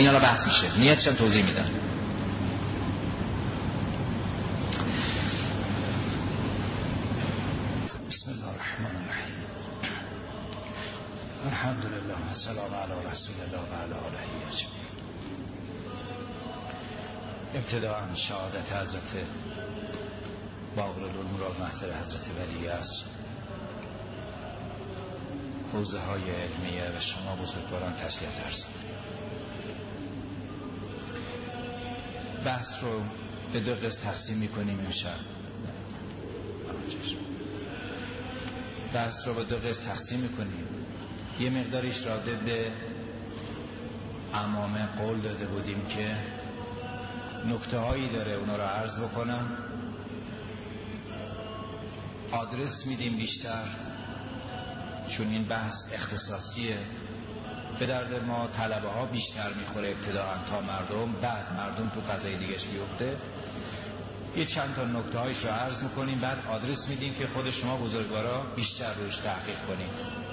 این حالا بحث میشه، نیتش هم توضیح میدن. بسم الله الرحمن الرحیم. الحمدلله و السلام علی رسول الله و علی آله اجمعین. ابتداء شهادت حضرت باقرالعلوم را محضر حضرت ولی است، حوزه های علمیه و شما بزرگواران تسلیت عرض کنید. بحث رو به دو قسم تقسیم میکنیم امشب. بحث رو به دو قسم تقسیم میکنیم. یه مقداریش راده به امامه قول داده بودیم که نکته هایی داره اونا رو عرض بکنم، آدرس میدیم بیشتر چون این بحث اختصاصیه، به درد ما طلبه ها بیشتر میخوره ابتداءً تا مردم، بعد مردم تو فضای دیگهش بیفته. یه چند تا نکته هایش رو عرض میکنیم، بعد آدرس میدیم که خود شما بزرگوارا بیشتر روش تحقیق کنید.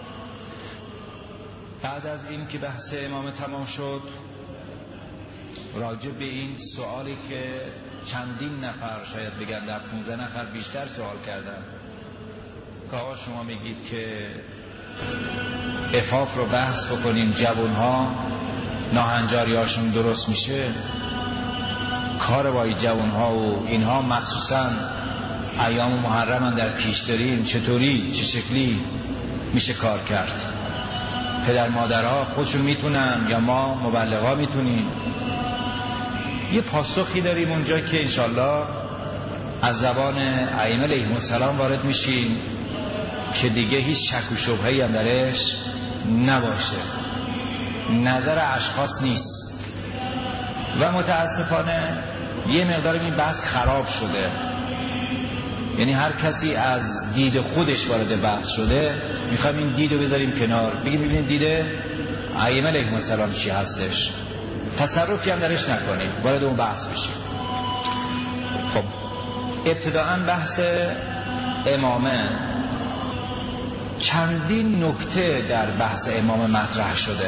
بعد از این که بحث امامه تمام شد، راجع به این سوالی که چندین نفر شاید بگن در 15 نفر بیشتر سوال کردن که آقا شما میگید که عفاف رو بحث بکنیم، جوانها ناهنجاریاشون درست میشه، کار با این جوانها و اینها مخصوصا ایام محرم هم در پیش داریم، چطوری چه شکلی میشه کار کرد؟ پدر مادرها خودشون میتونن یا ما مبلغا میتونیم؟ یه پاسخی داریم اونجا که انشالله از زبان ائمه علیهم السلام وارد میشیم که دیگه هیچ شک و شبهه‌ای هم درش نباشه، نظر اشخاص نیست. و متاسفانه یه مقدار این بحث خراب شده، یعنی هر کسی از دید خودش وارد بحث شده، میخوایم این دیدو بذاریم کنار، بگیم ببینید دید ائمه علیهم السلام چی هستش، تصرفی هم درش نکنیم، وارد اون بحث بشیم. خب ابتداءً بحث امامه، چندین نکته در بحث امامه مطرح شده.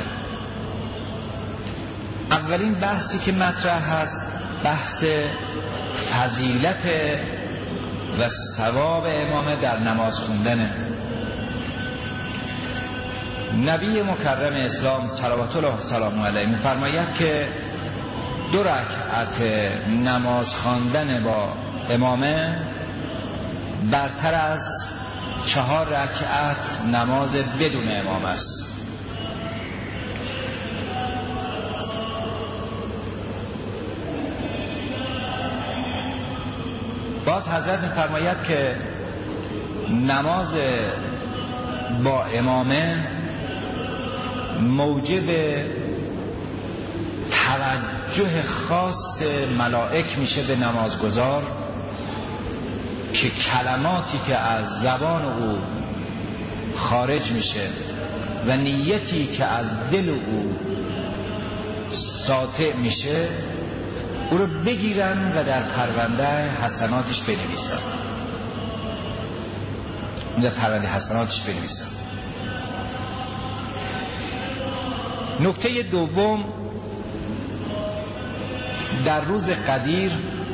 اولین بحثی که مطرح هست بحث فضیلت و ثواب امامه در نماز خوندنه. نبی مکرم اسلام صلوات الله سلام علیه می‌فرماید که 2 رکعت نماز خواندن با امامه برتر از 4 رکعت نماز بدون امام است. باز حضرت می‌فرماید که نماز با امامه موجب توجه خاص ملائک میشه به نمازگزار، که کلماتی که از زبان او خارج میشه و نیتی که از دل او ساطع میشه او رو بگیرن و در پرونده حسناتش بنویسن، در پرونده حسناتش بنویسن. نکته دوم، در روز قدیر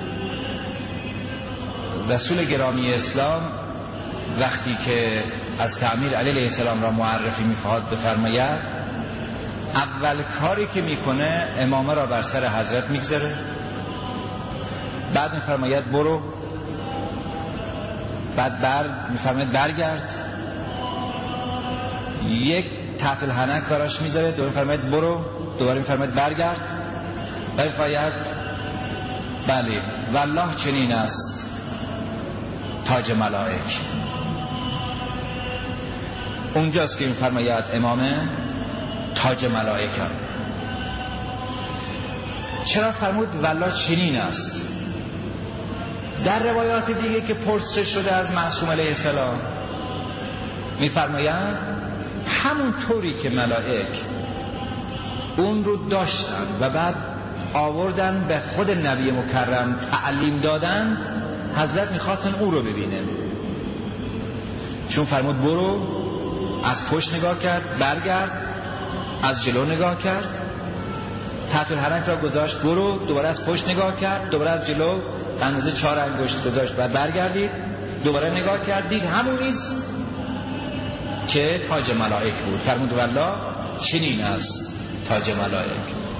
رسول گرامی اسلام وقتی که از تعمیر علی علیه السلام را معرفی می‌فرماید بفرماید اول کاری که میکنه امامه را بر سر حضرت میگذاره، بعد می‌فرماید برو، بعد می‌فرماید برگرد، یک تحت الحنک براش میذاره، دوباره می‌فرماید برو، دوباره می‌فرماید برگرد، بعد می‌فرماید بله والله چنین است تاج ملائک. اونجاست که می‌فرماید امامه تاج ملائک. چرا فرمود والله چنین است؟ در روایات دیگه که پرسش شده از معصوم علیه السلام می‌فرماید همون طوری که ملائک اون رو داشتن و بعد آوردن به خود نبی مکرم تعلیم دادند، حضرت میخواستن او رو ببینن، چون فرمود برو، از پشت نگاه کرد، برگرد، از جلو نگاه کرد، تحت الحرم را گذاشت، برو. دوباره از پشت نگاه کرد، دوباره از جلو اندازه 4 انگشت گذاشت و برگردید، دوباره نگاه کرد، دید همونیست که تاج ملائک بود. فرمود والله چنین است تاج ملائک.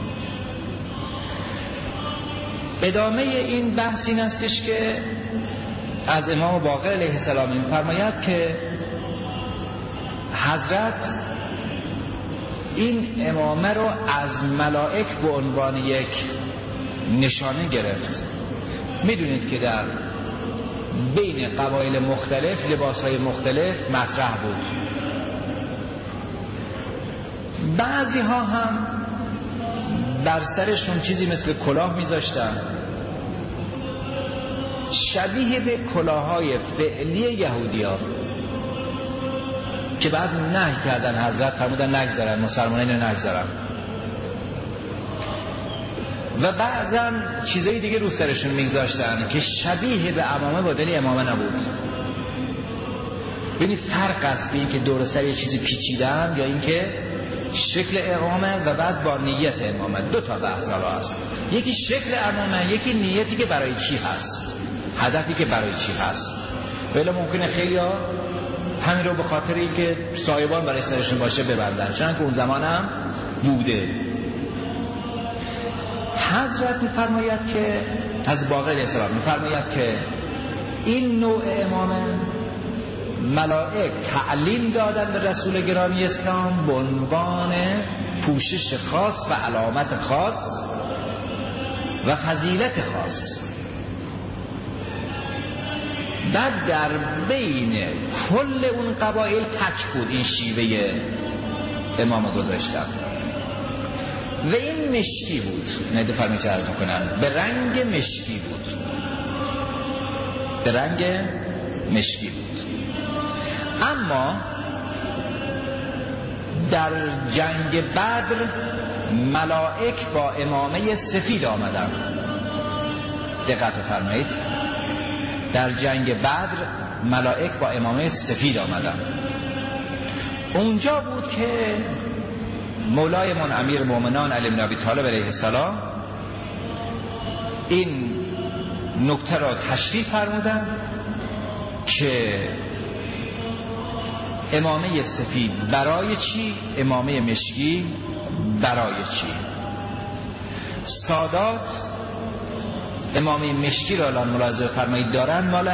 ادامه این بحث این استش که از امام باقر علیه السلام می‌فرماید که حضرت این امامه رو از ملائک به عنوان یک نشانه گرفت. میدونید که در بین قبایل مختلف لباسهای مختلف مطرح بود. بعضی ها هم بر سرشون چیزی مثل کلاه میذاشتن شبیه به کلاههای فعلی یهودی ها که بعد نهی کردن، حضرت فرمودن نگذارن، مسلمانان اینو نگذارن. و بعضا چیزای دیگه رو سرشون میگذاشتن که شبیه به عمامه بدلی امامه نبود. ببینید فرق است بین که دور سر یه چیزی پیچیدن یا اینکه شکل امامه و بعد با نیت امامه. دو تا بحث هست، یکی شکل امامه، یکی نیتی که برای چی هست، هدفی که برای چی هست. ولی ممکنه خیلی‌ها همین رو به خاطر اینکه صاحبان برای سرشون باشه ببندن، چون که اون زمان هم بوده. حضرت می‌فرماید که از باقر علیه السلام می‌فرماید که این نوع امامه ملائک تعلیم دادن به رسول گرامی اسلام به عنوان پوشش خاص و علامت خاص و فضیلت خاص. بعد در بین کل اون قبایل تک بود این شیوه امام گذاشتن و این مشکی بود. نده فرمی چه عرض میکنن، به رنگ مشکی بود، به رنگ مشکی بود. اما در جنگ بدر ملائک با امامه سفید آمدن. دقت فرمایید، در جنگ بدر ملائک با امامه سفید آمدن. اونجا بود که مولایمون امیر مومنان علی بن ابی طالب علیه السلام این نکته را تشریح فرمودن که امامه سفید برای چی، امامه مشکی برای چی. سادات امامه مشکی را الان ملاحظه فرمایید دارن مال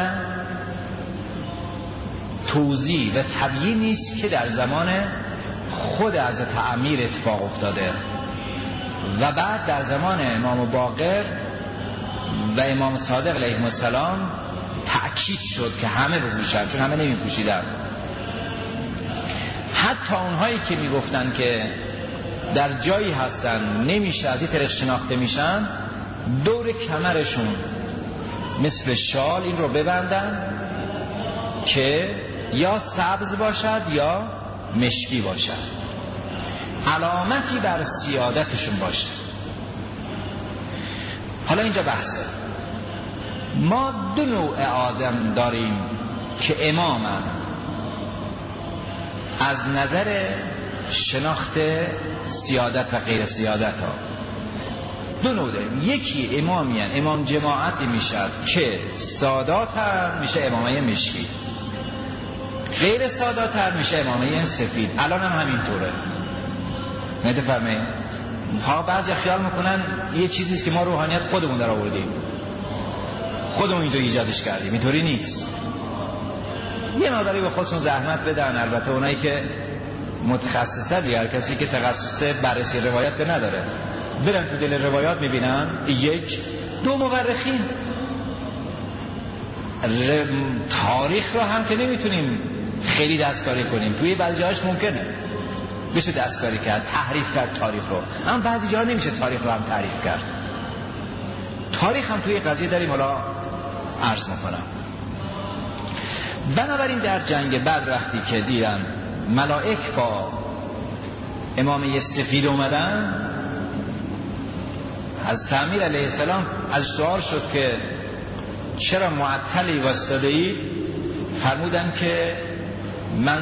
توضیح و تبیین نیست که در زمان خود حضرت امیر اتفاق افتاده و بعد در زمان امام باقر و امام صادق علیهم السلام تأکید شد که همه بپوشن، چون همه نمی پوشیدن. حتی اونهایی که می گفتن که در جایی هستن نمیشه از این طریق شناخته میشن، دور کمرشون مثل شال این رو ببندن که یا سبز باشد یا مشکی باشد، علامتی بر سیادتشون باشه. حالا اینجا بحثه، ما دو نوع آدم داریم که امامن از نظر شناخت سیادت و غیر سیادت ها. دو نوع داریم، یکی امامی هن. امام جماعتی میشد که ساداتر میشه امامه مشکی، غیر ساداتر میشه امامه سفید. الان هم همینطوره، نتفهمه ها. بعضی خیال میکنن یه چیزیست که ما روحانیت خودمون در آوردیم، خودمون اینجا ایجادش کردیم. اینطوری نیست. یه مقداری به خودشون زحمت بدن، البته اونایی که متخصصه، هر کسی که تخصص بررسی روایت که نداره، برن تو دل روایات میبینن یک دو مورخین تاریخ رو هم که نمیتونیم خیلی دستکاری کنیم، توی بعضی جاهاش ممکنه بشه دستکاری کرد، تحریف کرد تاریخ رو، اما بعضی جاها نمیشه تاریخ رو هم تعریف کرد. تاریخ هم توی قضیه داریم، حالا عرض میکنم. بنابراین در جنگ بدر وقتی که دیدن ملائک با امامه سفید اومدن، از امیر علیه السلام از سوال شد که چرا معطلی واسطاده اید؟ فرمودن که من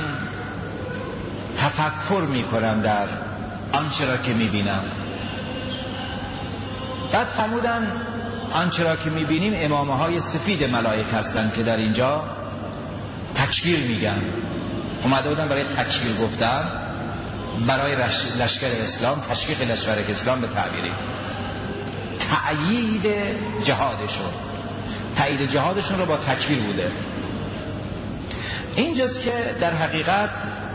تفکر میکنم در آنچه را که میبینم. بعد فرمودن آنچه را که میبینیم امامه های سفید ملائک هستند که در اینجا تکبیر میگن. اومده بودن برای تکبیر گفتن برای لشکر اسلام، تشویق لشکر اسلام به تعبیری تأیید جهادشون رو با تکبیر بوده. اینجاست که در حقیقت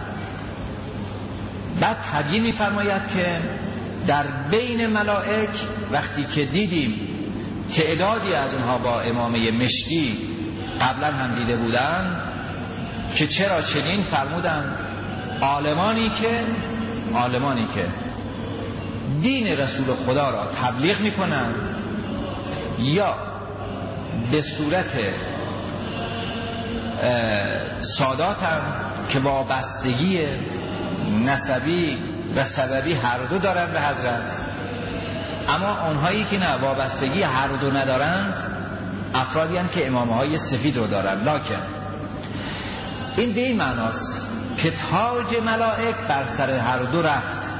بعد تبیین می‌فرماید که در بین ملائک وقتی که دیدیم تعدادی از اونها با امامه مشکی قبلا هم دیده بودن که چرا چنین، فرمودن عالمانی که دین رسول خدا را تبلیغ میکنن یا به صورت سادات هم که وابستگی نسبی و سببی هر دو دارند به حضرت، اما آنهایی که نه وابستگی هر دو ندارند افرادی هستند که امامه های سفید رو دارند. لکن این به این معناست که تاج ملائک بر سر هر دو رفت.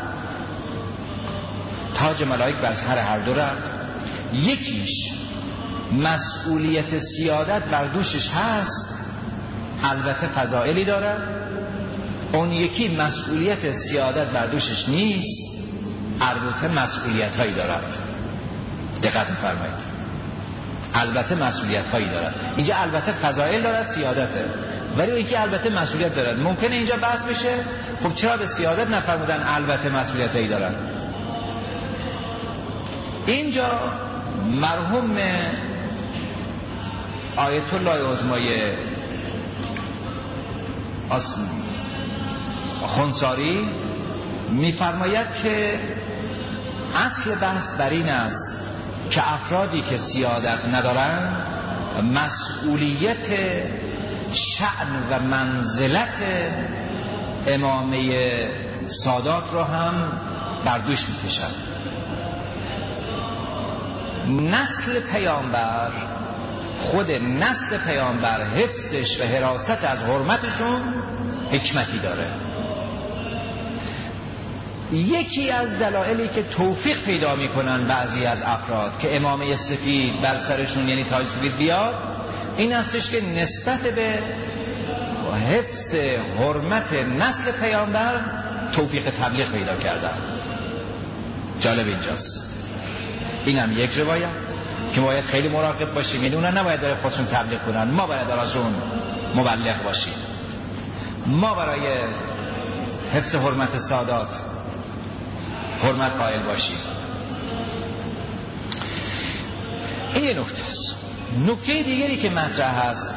یکیش مسئولیت سیادت بر دوشش هست، البته فضائلی داره. اون یکی مسئولیت سیادت بر دوشش نیست، البته مسئولیت هایی دارد. دقت فرمایید، البته مسئولیت هایی دارد. اینجا البته فضائل دارد، سیادته، ولی اون یکی البته مسئولیت دارد. ممکنه اینجا بحث بشه خب چرا به سیادت نفرمودن البته مسئولیت هایی دارد؟ اینجا مرحوم آیت الله عظمای خنساری میفرماید که اصل بحث بر این است که افرادی که سیادت ندارن مسئولیت شأن و منزلت امامه سادات رو هم بر دوش میکشن. خود نسل پیامبر حفظش و حراست از حرمتشون حکمتی داره. یکی از دلایلی که توفیق پیدا میکنن بعضی از افراد که امامه سفید بر سرشون یعنی تاج سفید بیاد این استش که نسبت به حفظ حرمت نسل پیامبر توفیق تبلیغ پیدا کردن. جالب اینجاست. این هم یک روایت که باید خیلی مراقب باشیم، یعنی اونا نباید برای خودشون تبلیغ کنن، ما باید براشون مبلغ باشیم، ما برای حفظ حرمت سادات حرمت قائل باشیم. این یه نکته است. نکته دیگری که مطرح هست،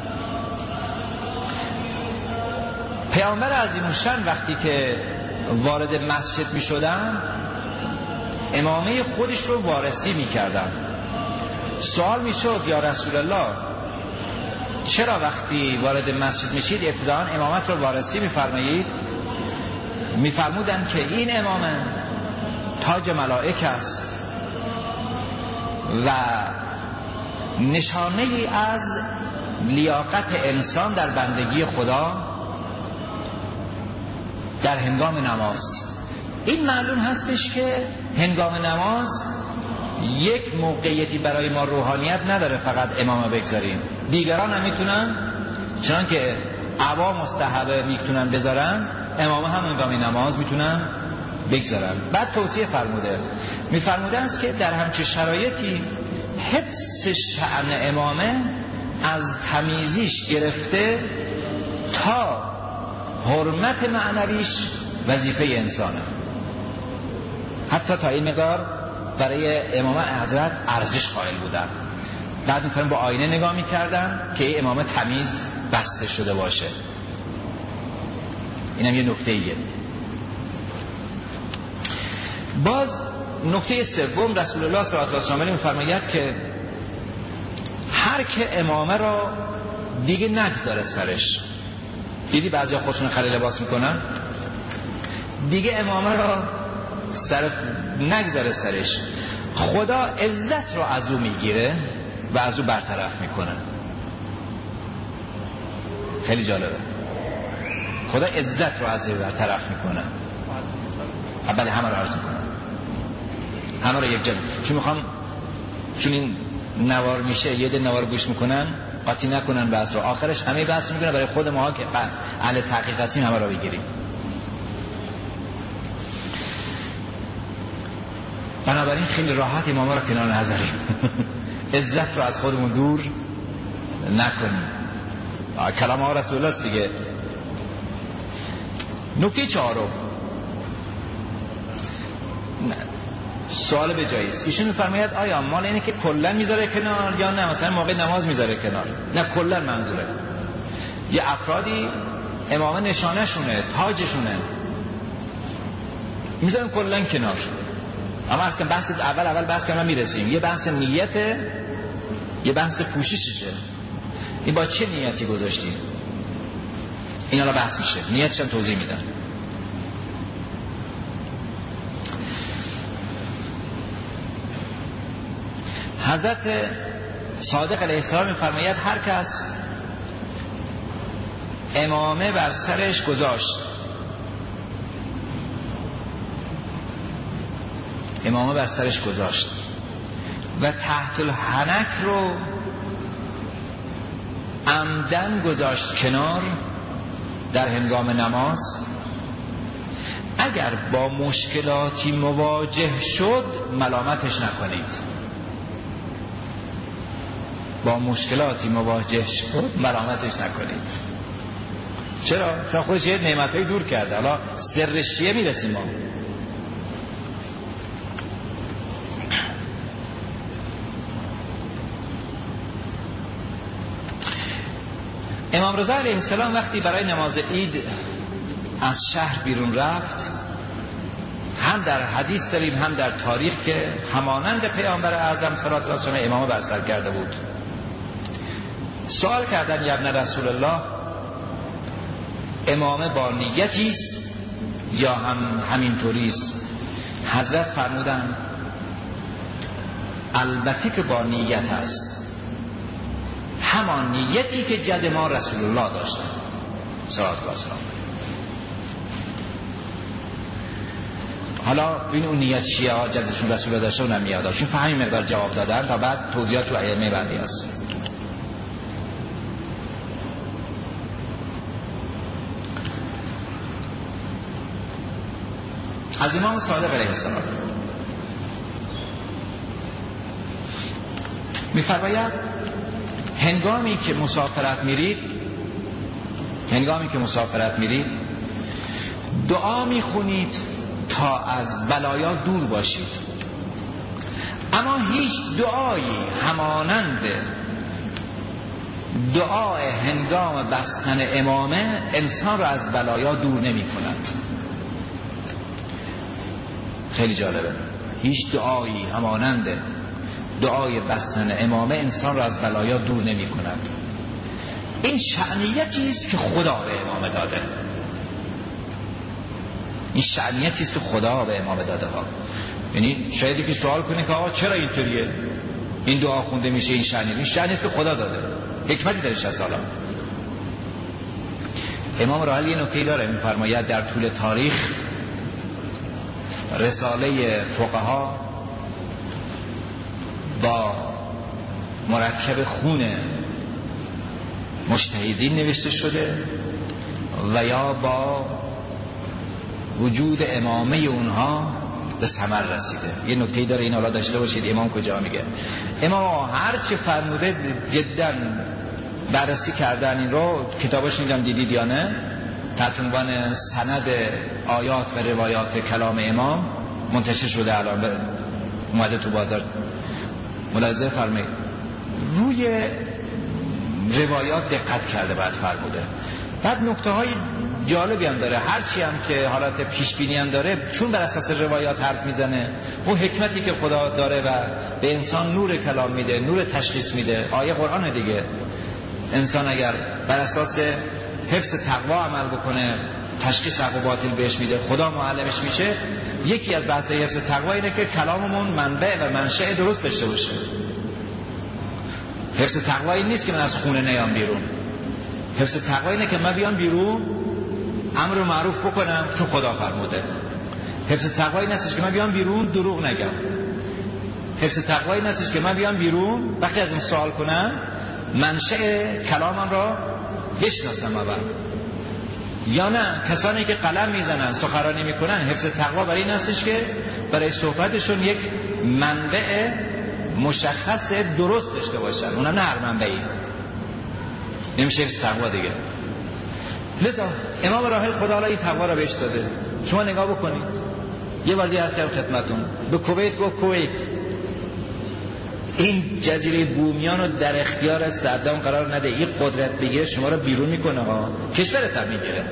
پیامبر عظیم‌الشأن وقتی که وارد مسجد می شدن امامه خودش رو وارسی می کردن. سوال می شد یا رسول الله چرا وقتی وارد مسجد می شید ابتداءً امامت رو وارسی می فرمایید؟ می فرمودن که این امامه تاج ملائک است و نشانه ای از لیاقت انسان در بندگی خدا در هنگام نماز. این معلوم هستش که هنگام نماز یک موقعیتی برای ما روحانیت نداره فقط امامه بگذاریم، دیگران هم میتونن، چون که عوام مستحبه میتونن بذارن، امامه هم هنگام نماز میتونن بگذارن. بعد توصیه میفرموده است که در همچه شرایطی حفظ شأن امامه از تمیزیش گرفته تا حرمت معنویش وظیفه انسانه، حتی تا این مقدار برای امامه حضرت ارزش قائل بودن. بعد می‌فرمایند با آینه نگاه می‌کردن که این امامه تمیز بسته شده باشه. اینم یه نکته ایه. باز نکته سوم رسول الله صلی الله علیه و آله می‌فرماید که هر که امامه را دیگه نگذاره سرش، دیدی بعضیا خودشون خری لباس میکنن، دیگه امامه را نگذاره سرش، خدا عزت رو از او میگیره و از او برطرف میکنه. خیلی جالبه، خدا عزت رو از او برطرف میکنه. اول همه رو عرض میکنم همه رو یک جا. چون این نوار میشه، یه ده نوار گوش میکنن، قاطی نکنن بحث رو، آخرش همه بحث میکنن برای خود ما که اهل تحقیق هستیم همه رو بگیریم. بنابراین خیلی راحت اماما رو کنار نذاریم. عزت رو از خودمون دور نکنیم. کلام ها رسول الله است دیگه. نکته 4 سوال به جایی است. ایشون میفرماید آیا مال اینه که کلا میذاره کنار یا نه مثلا موقع نماز میذاره کنار؟ نه، کلا منظوره. یه افرادی امامه نشانه شونه، تاجشونه، میذارن کلا کنار. اما از که بحث اول بحث کنم میرسیم. یه بحث نیته، یه بحث پوشششه. این با چه نیتی گذاشتیم؟ این الان بحث میشه. نیتش هم توضیح میدن. حضرت صادق علیه السلام میفرماید هر کس امامه بر سرش گذاشت، امامه بر سرش گذاشت و تحت الحنک رو عمدن گذاشت کنار در هنگام نماز، اگر با مشکلاتی مواجه شد ملامتش نکنید. با مشکلاتی مواجه شد ملامتش نکنید. چرا؟ چون خودش یه نعمتایی دور کرده. حالا سرش چیه میرسیم ما. امام رضا علیه السلام وقتی برای نماز عید از شهر بیرون رفت، هم در حدیث داریم هم در تاریخ که همانند پیامبر اعظم صلی الله علیه و سلم امامه بر سر کرده بود. سوال کردن یا ابن رسول الله امامه با نیتی است یا همینطوری است؟ حضرت فرمودن البته که با نیت است، همان نیتی که جد ما رسول الله داشتن صلی الله علیه و سلم. حالا ببین اون نیت چیه ها جدشون رسول الله داشته اونم میاد، چون فهمی مقدار جواب دادن تا بعد توضیحات تو ائمه بعدی هست. از امام صادق علیه السلام می‌فرماید هنگامی که مسافرت میرید دعا میخونید تا از بلایا دور باشید، اما هیچ دعایی همانند دعای هنگام بستن امامه انسان را از بلایا دور نمی کند. خیلی جالبه. هیچ دعایی همانند دعای بستن امامه انسان را از بلایا دور نمی کند. این شأنیتی است که خدا به امامه داده. این شأنیتی است که خدا به امامه داده ها. یعنی شاید یکی سوال کنه که آقا چرا اینطوریه؟ این دعا خونده میشه این شأنی؟ این شأنی است که خدا داده. حکمتی درش هست. حالا امام راحل یه نکته داره، میفرماید در طول تاریخ رساله فقها با مرکب خون مجتهدین نوشته شده و یا با وجود امامه اونها به ثمر رسیده. یه نکته‌ای داره این حالا داشته باشید. امام کجا میگه؟ امام هر چه فرموده جدا بررسی کردن. این رو کتابش میگم دیدید یا نه؟ تحت عنوان سند آیات و روایات کلام امام منتشر شده، الان اومده تو بازار. ملاحظه فرمایید روی روایات دقت کرده بعد فرموده. بعد نکته های جالبی هم داره، هرچی هم که حالت پیش بینی هم داره، چون بر اساس روایات حرف میزنه. اون حکمتی که خدا داره و به انسان نور کلام میده، نور تشخیص میده. آیه قرآن دیگه، انسان اگر بر اساس حفظ تقوا عمل بکنه تشخیص حق و باطل بهش میده، خدا معلمش میشه. یکی از بحث حفظ تقوا اینه که کلاممون منبع و منشأ درست داشته باشه. حفظ تقوا این نیست که من از خونه نیام بیرون. حفظ تقوا اینه که من بیام بیرون امر معروف بکنم چون خدا فرموده. حفظ تقوا این نیست که من بیام بیرون دروغ نگم. حفظ تقوا این هستش که من بیام بیرون وقتی از این سوال کنم منشأ کلامم را بشناسم اول، یا نه کسانی که قلم میزنن سخنرانی میکنن حفظ تقوا برای این هستش که برای صحبتشون یک منبع مشخص درست داشته باشن، اونم نه هر منبعی، نمیشه حفظ تقوا دیگه. لذا امام راحل خدا این تقوا را بهش داده. شما نگاه بکنید، یه بار دیگه عرض کردم خدمتتون، به کویت گفت کویت این جزیره بومیان رو در اختیار صدام قرار نده، این قدرت بگیره شما رو بیرون میکنه ها، کشورت هم میگیره.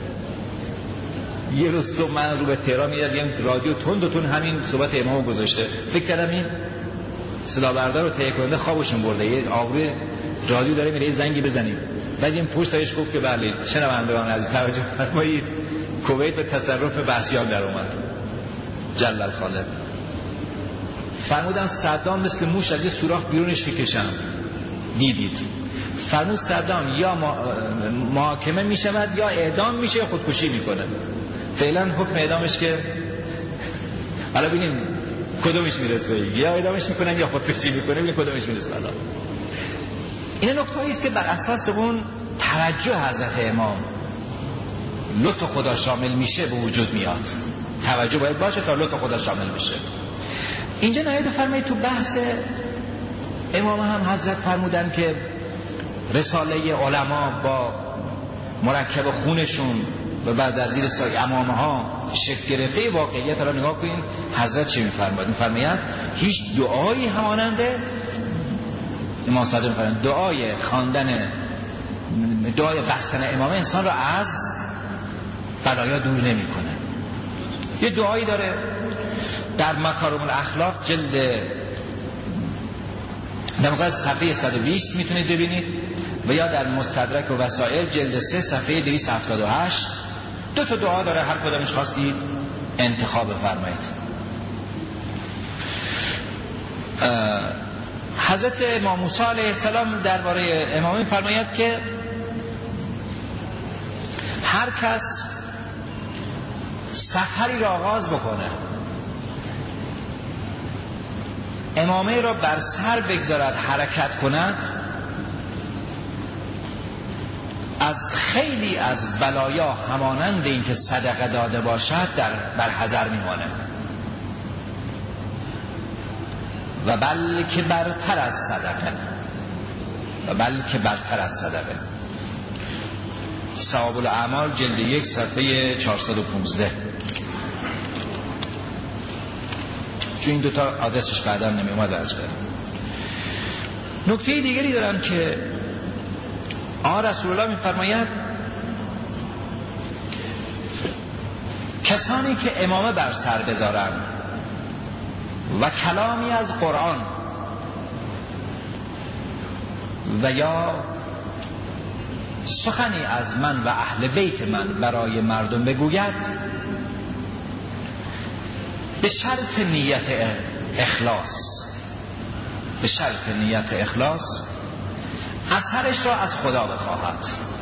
یه روز صبح من رو به تهران میدم رادیو تون همین صحبت امامو گذاشته، فکر کردم این صدا بردار رو تهیه کننده خوابشون برده، یه آبروی رادیو داره میره زنگی بزنیم، بعد این پشت سرش گفت که بله شنوندگان از توجه فرمایید کویت به تصرف بحثیان در اومد جل الخالق. فرمودن صدام مثل موش از یه سوراخ بیرونش میکشن، دیدید؟ فرمود صدام یا محاکمه میشود یا اعدام میشه یا خودکشی میکنه. فعلا حکم اعدامش که حالا ببینیم کدومش میرسه، یا اعدامش میکنن یا خودکشی میکنه، ببینیم کدومش میرسه. این نکته‌ای است که بر اساس اون توجه حضرت امام لطف خدا شامل میشه به وجود میاد. توجه باید باشه تا لطف خدا شامل میشه. اینجا نهایت بفرمایید تو بحث امام هم حضرت فرمودن که رساله علما با مرکب خونشون و بعد از زیر سایه امامه ها شکل گرفته واقعیت. الان نگاه کنین حضرت چه میفرماید؟ میفرماید هیچ دعایی هماننده امام صادق میفرماید دعای خواندن دعای بستن امامه انسان را از بلایا دور نمیکنه. یه دعایی داره در مکارم الاخلاق جلد در مقابل صفحه 120 میتونید ببینید، و یا در مستدرک و وسائل جلد 3 صفحه 278 دو تا دعا داره، هر کدامش خواستید انتخاب بفرمایید. حضرت امام موسی علیه السلام درباره امامه فرماید که هر کس سفری را آغاز بکنه امامه را بر سر بگذارد حرکت کند، از خیلی از بلایا همانند این که صدقه داده باشد بر حذر میمانه و بلکه برتر از صدقه. ثواب الاعمال جلد 1 صفحه 415. چون این دوتا آدرسش بعدا نمی اومد درج کردم. نکته دیگری دارم که رسول الله میفرماید کسانی که امامه بر سر بذارن و کلامی از قرآن و یا سخنی از من و اهل بیت من برای مردم بگوید به شرط نیت اخلاص اثرش را از خدا بخواهد.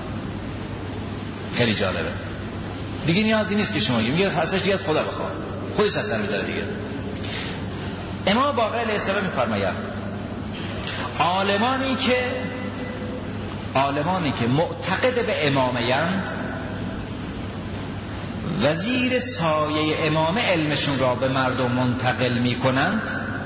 خیلی جالبه دیگه، نیازی نیست که شما میگه اثرش دیگه از خدا بخواه، خودش اثر میذاره دیگه. امام باقر علیه السلام میفرماید عالمانی که معتقد به امامه اند و زیر سایه امامه علمشون را به مردم منتقل میکنند،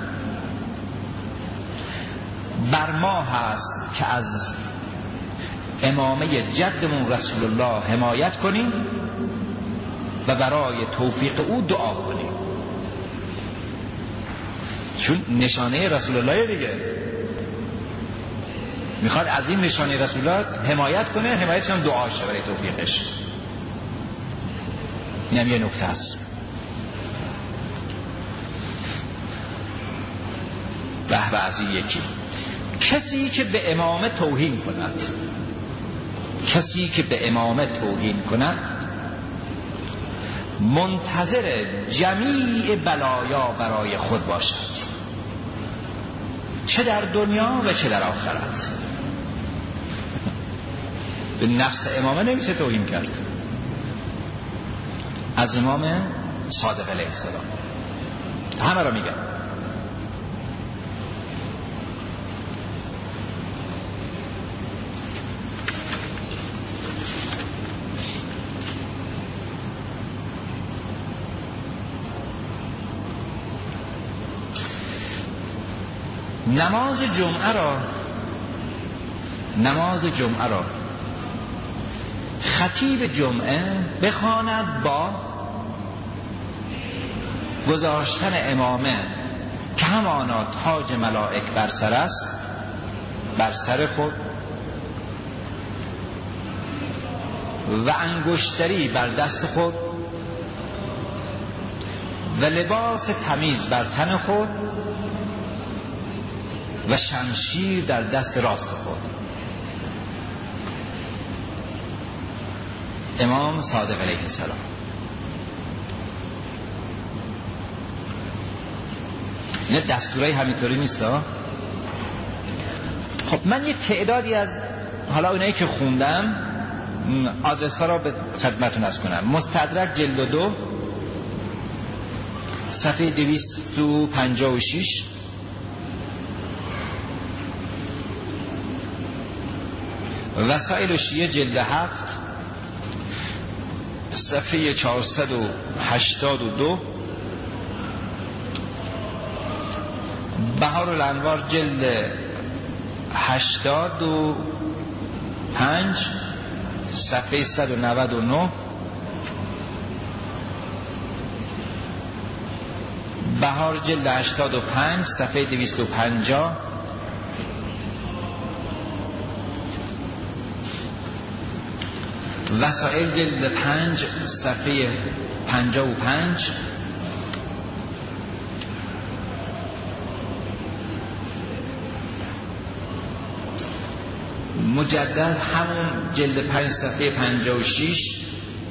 بر ما هست که از امامه جدمون رسول الله حمایت کنیم و برای توفیق او دعا کنیم، چون نشانه رسول الله دیگه، میخواد از این نشانه رسول الله حمایت کنه، حمایتش هم دعاشه برای توفیقش. این هم یه نکته است. به از این یکی کسی که به امامه توهین کند منتظر جمیع بلایا برای خود باشد، چه در دنیا و چه در آخرت. به نفس امامه نمیشه توهین کرد، از امام صادق علیه السلام همه را میگم. نماز جمعه را خطیب جمعه بخواند با گذاشتن امامه که همانا تاج ملائک بر سر است، بر سر خود، و انگشتری بر دست خود و لباس تمیز بر تن خود و شمشیر در دست راست خود. امام صادق علیه السلام. این دستورای همینطوری نیست ها. خب من یه تعدادی از حالا اونایی که خوندم آدرس ها را به خدمتون عرض کنم. مستدرک جلد 2 صفحه 256، وسائل شیعه جلد 7 صفحه 482، بهار الانوار جلد 85 صفحه 199، بهار جلد 85 صفحه 250، وسائل جلد 5 صفحه 55، مجدد همون جلد 5 صفحه 56،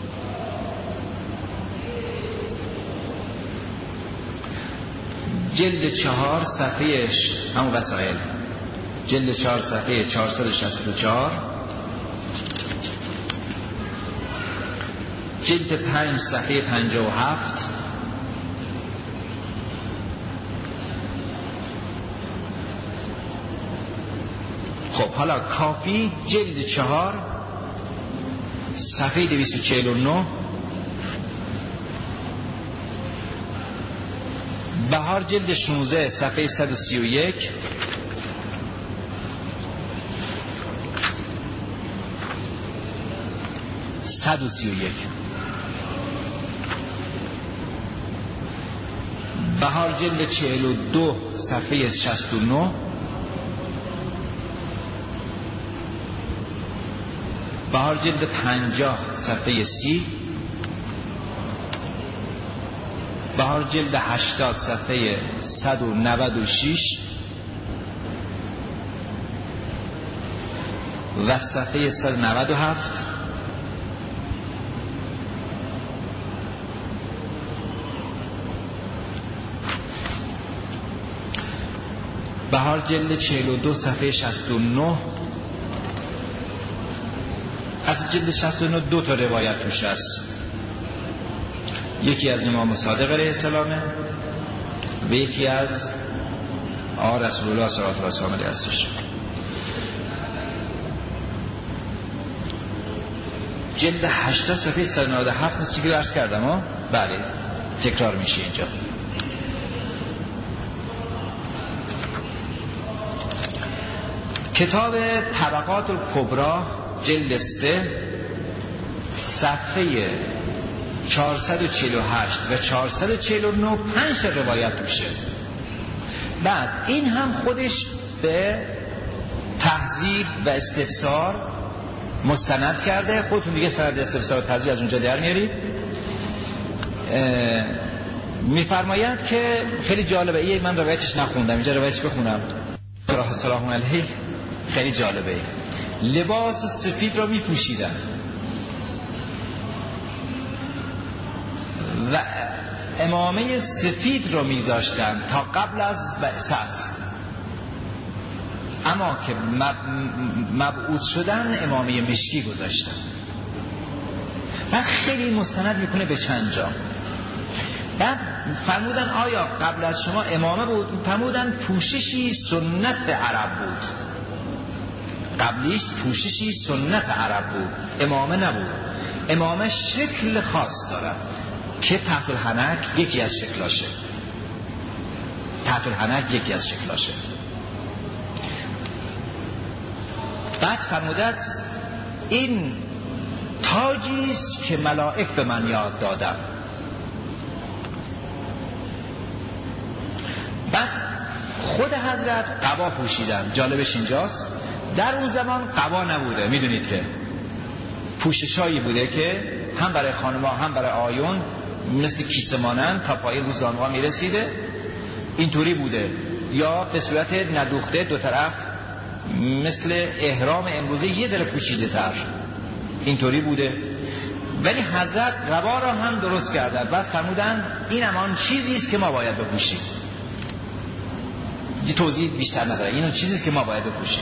جلد 4 صفحه همون وسائل جلد 4 صفحه 464، جلد 5 صفحه 57، خب حالا کافی جلد 4 صفحه 249، بهار جلد 16 صفحه 131، بهار جلد 42 صفحه 69، بهار جلد 50 صفحه 30، بهار جلد 80 صفحه 196 و صفحه 197، بهار جلد 42 صفحه 69. از جلد 69 دو تا روایت توش هست، یکی از امام صادق علیه السلامه و یکی از رسول الله صلی الله علیه و سلم هستش. جلد 80 صفحه 197 مثل که عرض کردم ها. بله تکرار میشه اینجا. کتاب طبقات الکبری جلد 3 صفحه 448 و 449 5 روایت توشه. بعد این هم خودش به تهذیب و استفسار مستند کرده. خودتون دیگه سند استفسار و تهذیب از اونجا در میارید. میفرماید که خیلی جالبه، این من روایتش نخوندم، اینجا روایتش بخونم. سلام علیه. خیلی جالبه. لباس سفید را میپوشیدن و امامه سفید را میذاشتن تا قبل از بعثت، اما که مبعوث شدن امامه مشکی گذاشتن. و خیلی مستند میکنه به چند جا. بعد فرمودن آیا قبل از شما امامه بود؟ فرمودن پوششی سنت عرب بود. قبلیش پوششی سنت عرب بود، امامه نبود. امامه شکل خاص داره که تحت الحنک یکی از شکلاشه. تحت الحنک یکی از شکلاشه. بعد فرمودند این تاجی است که ملائک به من یاد دادن. بعد خود حضرت قبا پوشیدن. جالبش اینجاست در اون زمان قبا نبوده، میدونید که پوششایی بوده که هم برای خانم‌ها هم برای آیون مثل کیسه مانند تا پای روزان‌ها میرسیده، اینطوری بوده، یا به صورت ندوخته دو طرف مثل احرام امروزی یه ذره پوشیده تر، اینطوری بوده. ولی حضرت قبا را هم درست کردن. بعد فرمودن این همان چیزی است که ما باید بپوشیم. یه توضیح بیشتر نداره، این چیزی است که ما باید بپوشیم.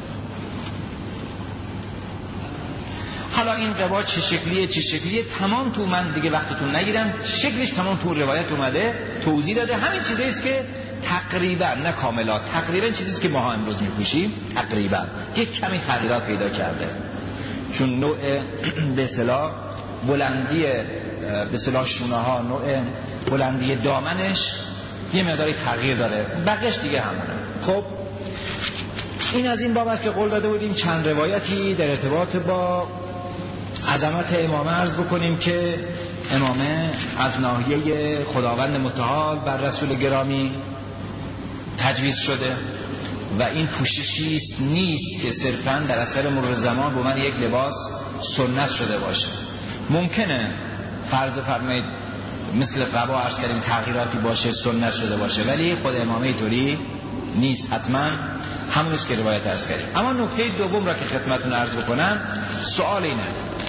حالا این قبا چه شکلیه تمام تو، من دیگه وقتتون نگیرم، شکلش تمام تو روایت اومده توضیح داده. همین چیزایی است که تقریبا، نه کاملا، تقریبا چیزی است که ما امروز میپوشیم، تقریبا یک کمی تغییرات پیدا کرده، چون نوع به اصطلاح بلندی به اصطلاح شونه ها، نوع بلندی دامنش یه مقداری تغییر داره، بقیش دیگه همونه. خب این از این بابت که قول داده بودیم چند روایتی در ارتباط با عظمت امامه عرض بکنیم که امامه از ناحیه خداوند متعال بر رسول گرامی تجویز شده و این پوششی نیست که صرفاً در اثر مرور زمان به من یک لباس سنت شده باشه. ممکنه فرض فرمایید مثل قبا عرض کردیم تغییراتی باشه، سنت شده باشه، ولی خود امامه اینطوری نیست، حتما همون است که روایت عرض کردیم. اما نکته دوم را که خدمتتون عرض بکنم، سوال اینه: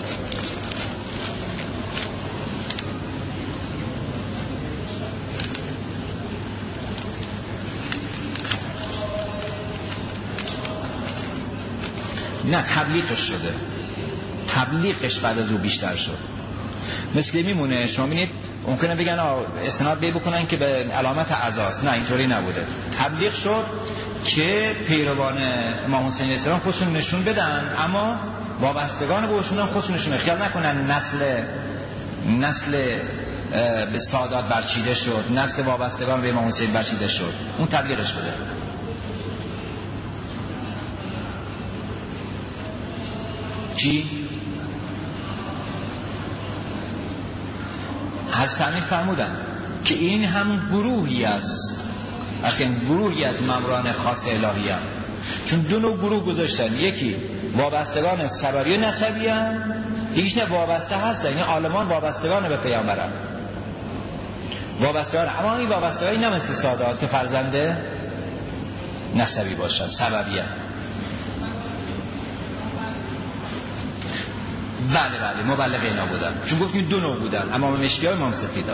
نه تبلیغش شده، تبلیغش بعد از او بیشتر شد. مثل میمونه شما میبینید ممکنه بگن استناد بکنن که به علامت عزاست، نه اینطوری نبوده. تبلیغ شد که پیروان امام حسین علیه السلام خودشون نشون بدن، اما وابستگان به اوشون هم خودشون نشون، خیال نکنن نسل به سادات برچیده شد، نسل وابستگان به امام حسین برچیده شد. اون تبلیغش بوده. چی؟ حضرت امیر فرمودن که این هم گروهی است، اصلا گروهی از ماموران خاص الهی هم. چون دو نوع گروه گذاشتن، یکی وابستگان سبری و نسبی هم، یکیش نه وابسته هستن، یعنی عالمان وابستگان به پیامبرن، وابستگان، اما این وابستگانی نه مثل سادات که فرزنده نسبی باشن، سببی هم. بله مبلغ اینا بودن، چون گفتیم دو نوع بودن، امام مشکی و امام سفیدا.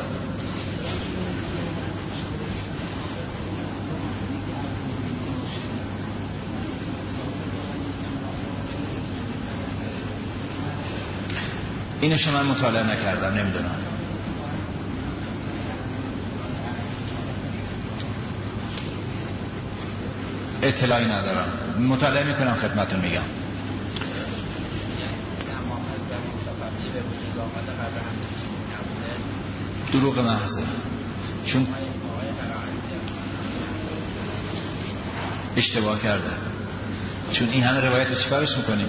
اینو شما من مطالعه نکردم، نمیدونم. اطلاعی ندارم، مطالعه میکنم خدمتون میگم. دروغ محضه، چون اشتباه کرده، چون این همه روایت رو چیکارش میکنیم؟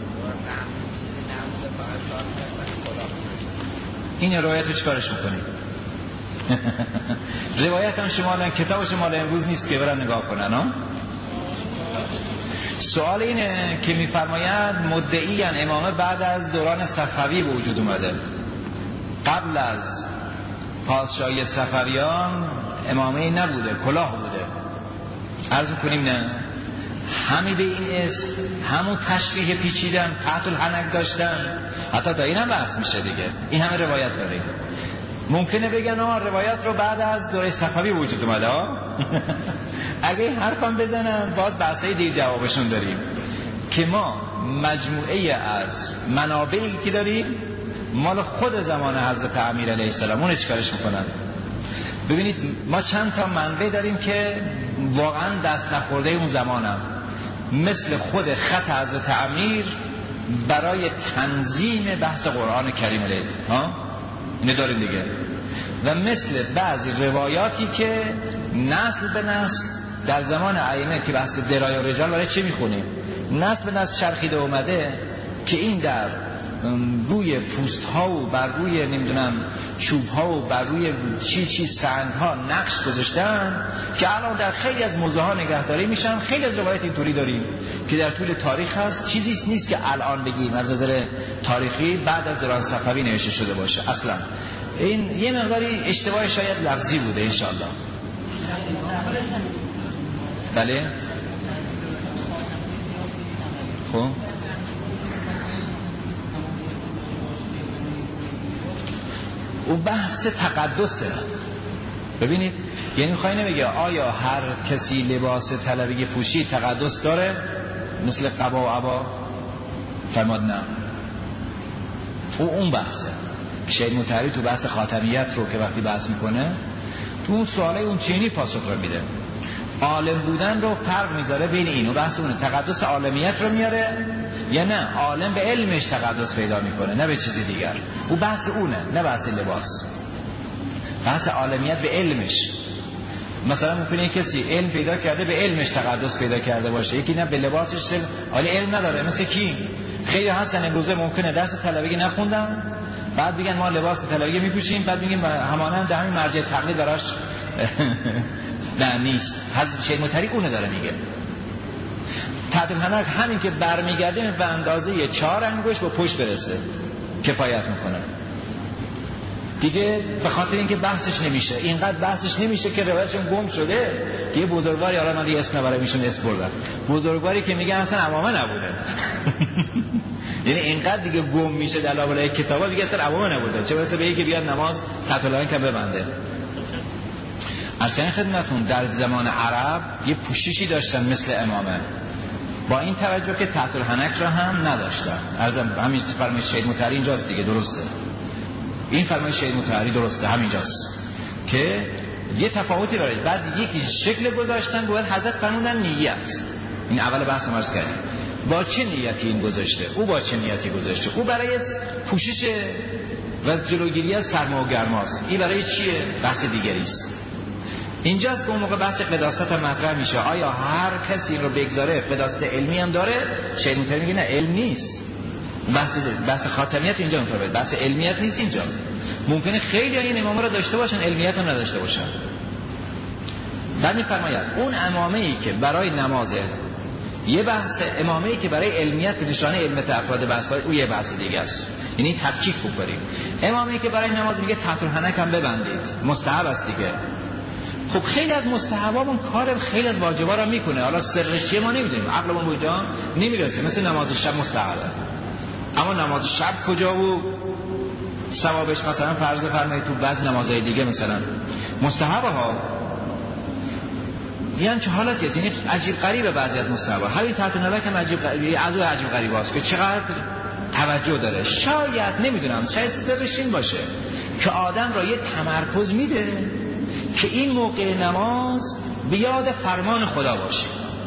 این روایت رو چیکارش میکنیم؟ روایت هم شما کتاب شما امروز نیست که برن نگاه کنن ها؟ سوال اینه که میفرماید مدعیان امامه بعد از دوران صفوی به وجود اومده، قبل از پادشاهی صفویان امامه نبوده، کلاه بوده. عرض میکنیم نه، همین به این اسم همون تشریح پیچیدن، تحت الحنک داشتن، حتی تا این هم بحث میشه دیگه. این همه روایت داره. ممکنه بگن روایات رو بعد از دوره صفوی وجود اومده ها. اگه این حرف هم بزنن باز بحثای دیگه جوابشون داریم که ما مجموعه از منابعی که داریم مال خود زمان حضرت امیر علیه السلام، اون چیکارش میکنن؟ ببینید ما چند تا منبع داریم که واقعا دست نخورده اون زمانم، مثل خود خط حضرت امیر برای تنظیم بحث قرآن کریم علیه السلام، اینه داریم دیگه، و مثل بعضی روایاتی که نسل به نسل در زمان ائمه که بحث درای و رجال برای چه میخونیم؟ نسل به نسل چرخیده اومده که این در روی پوست ها و بر روی نمیدونم چوب ها و بر روی چی سنگ ها نقش گذاشتن که الان در خیلی از موزه ها نگهداری میشن. خیلی از روایت اینطوری داریم که در طول تاریخ هست، چیزی نیست که الان بگیم از نظر تاریخی بعد از دوران صفوی نوشته شده باشه. اصلا این یه مقداری اشتباه شاید لفظی بوده انشالله. بله خب او بحث تقدسه. ببینید یعنی میخوای نمیگه آیا هر کسی لباس طلبی پوشید تقدس داره مثل قبا و عبا؟ فرماد نه. اون بحثه. شیخ مطهری تو بحث خاتمیت رو که وقتی بحث میکنه تو اون سواله اون چینی پاسخ رو میده. عالم بودن رو فرق میذاره بین این و بحث اونه. تقدس عالمیت رو میاره یا نه عالم به علمش تقدس پیدا میکنه نه به چیزی دیگر. او بحث اونه نه بحث لباس. بحث عالمیت به علمش. مثلا ممکنه کسی علم پیدا کرده به علمش تقدس پیدا کرده باشه، یکی نه به لباسش ولی علم نداره. مثل کی؟ خیلی هستن امروزه ممکنه درس طلبگی نخوندن بعد بگن ما لباس طلبگی میپوشیم، بعد میگیم همانند همین مرجع تقلید براش نه نیست. حضرت شیخ مطهری اونه داره میگه. تدوینک همین که برمیگرده به اندازه 4 انگشت با پشت برسه کفایت میکنه دیگه. به خاطر اینکه بحثش نمیشه، اینقدر بحثش نمیشه که روایتشون گم شده که یه بزرگواری، حالا من دیگه اسم نبرم میشون اسم بردم، بزرگواری که میگن اصلا عوامه نبوده یعنی اینقدر دیگه گم میشه در لابلای کتابا دیگه اصلا عوامه نبوده، چه برسه به یکی بیاد نماز تطلعان که ببنده. اصلا خدمتون در زمان عرب یه پوششی داشتن مثل امامه، با این توجه که تحت الحنک را هم نداشتن. ارزم همین فرمایش شیخ مطهری اینجاست دیگه، درسته این فرمایش شیخ مطهری درسته همینجاست که یه تفاوتی داره. بعد یکی شکل گذاشتن باید حضرت فرمودن نیت. این اول بحث ماست کردیم با چه نیتی این گذاشته، او با چه نیتی گذاشته. او برای پوشش و جلوگیری از سرما و گرماست، این برای چیه؟ بحث دیگری است. اینجاست که اون موقع بحث قداست هم مطرح میشه. آیا هر کسی این رو بگذاره قداست علمی هم داره؟ شیخ مطهری میگه نه علم نیست. بحث خاتمیت اینجا میفرماید، بحث علمیت نیست اینجا. ممکنه خیلی این امامه رو داشته باشن علمیت هم نداشته باشن. بعد میفرماید اون امامه‌ای که برای نمازه یه بحث، امامه‌ای که برای علمیت نشانه علمت افراد بحث‌های او یه بحث دیگه است. یعنی تفکیک بکنیم. امامه‌ای که برای نماز میگه تحت الحنک هم ببندید، مستحب است دیگه. خب خیلی از مستحبامون کار خیلی از واجبا رو میکنه، حالا سرش چیه ما نمیدونیم، عقلمون به اونجا نمیرسه. مثل نماز شب مستحبه، اما نماز شب کجا و ثوابش مثلا فرض فرمایید تو بعضی نمازهای دیگه مثلا مستحبه ها یعنی چه حالتی هست. یعنی عجیب غریبه بعضی از مستحبه. همین تحت الحنک هم عجیب غریبه، از اون عجیب غریبه است که چقدر توجه داره. شاید نمیدونم شاید سرش این باشه که آدم را یه تمرکز میده که این موقع نماز به یاد فرمان خدا باشه.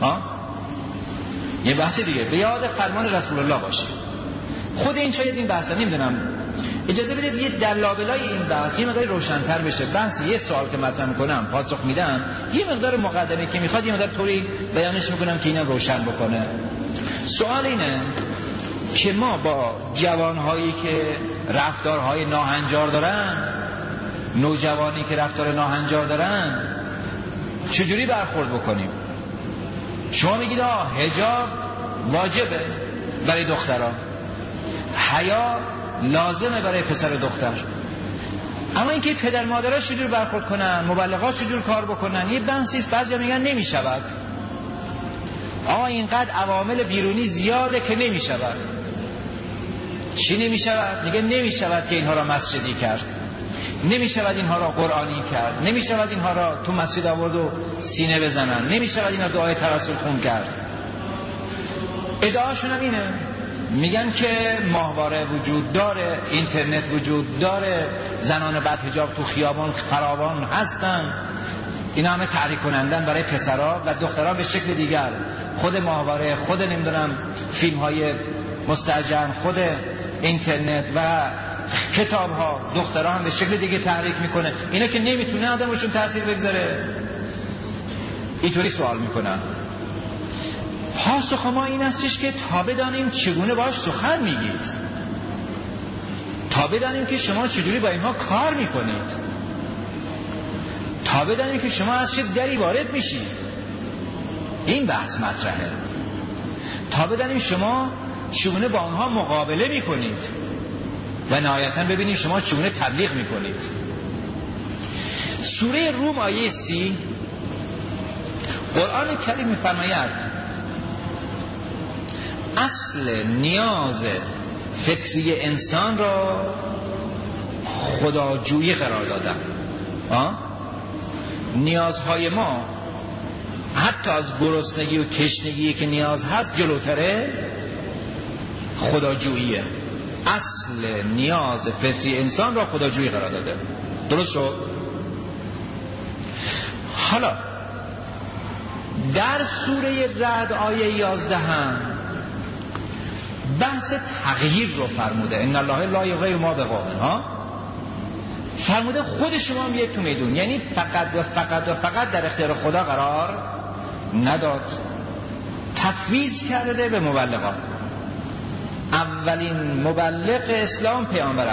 یه بحث دیگه به یاد فرمان رسول الله باشه. خود این شاید این بحثا نمیدونم، اجازه بدید یه در لابلای این بحث یه مقدار روشن‌تر بشه. بحث یه سوال که مطرح می‌کنم پاسخ میدم، یه مقدار مقدمه که میخواد یه مقدار طوری بیانش میکنم که اینم روشن بکنه. سوال اینه که ما با جوانهایی که رفتارهای ناهنجار دارن، نوجوانی که رفتار ناهنجار دارن، چجوری برخورد بکنیم؟ شما میگید حجاب واجبه برای دخترها، حیا لازمه برای پسر دختر، اما اینکه پدر مادرها چجور برخورد کنن، مبلغات چجور کار بکنن، یه بحثی است. بعضیا میگن نمیشود. اینقدر عوامل بیرونی زیاده که نمیشود. چی نمیشود؟ میگه نمیشود که اینها را مسجدی کرد، نمیشود اینها را قرآنی کرد، نمیشود اینها را تو مسجد آورد و سینه بزنن، نمیشود اینها دعای توسل خون کرد. ادعاشون هم اینه، میگن که ماهواره وجود داره، اینترنت وجود داره، زنان بدحجاب تو خیابان فراوان هستن، اینا همه تحریک کنندن برای پسرها و دخترها به شکل دیگر. خود ماهواره، خود نمیدونم فیلم های مستعجل، خود اینترنت و کتاب ها دخترها هم به شکل دیگه تحریک میکنه. اینا که نمیتونه آدم روشون تاثیر بگذاره. اینطوری سوال میکنن. پاسخ ما این استش که تا بدانیم چگونه باش سخن میگید، تا بدانیم که شما چجوری با اینها کار میکنید، تا بدانیم که شما از چه دری وارد میشید. این بحث مطرحه. تا بدانیم شما چگونه با آنها مقابله میکنید و نهایتاً ببینید شما چگونه تبلیغ میکنید. سوره روم آیه 30 قرآن کریم میفرماید اصل نیاز فطری انسان را خداجویی قرار دادن. نیازهای ما حتی از گرسنگی و تشنگی که نیاز هست جلوتره خداجوییه. اصل نیاز فطری انسان را خداجویی قرار داده. درست شد؟ حالا در سوره رعد آیه 11 هم بحث تغییر رو فرموده. ان الله لا یغیر ما بقوم. فرموده خود شما هم یک تو میدون، یعنی فقط در اختیار خدا قرار نداد، تفویض کرده به مبلغان. اولین مبلغ اسلام پیامبر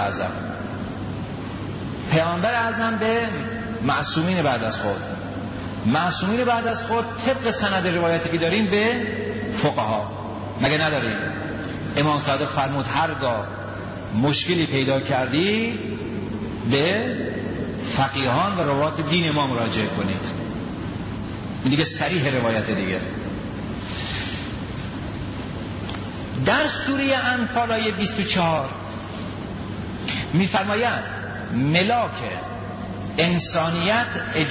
اعظم به معصومین بعد از خود، معصومین بعد از خود طبق سند روایتی که داریم به فقها. مگه نداریم؟ امام صادق فرمود هرگاه مشکلی پیدا کردی به فقیهان و روات دین ما مراجعه کنید. این دیگه صریح روایت دیگه. در سوره انفال آیه 24 میفرماید ملاک انسانیت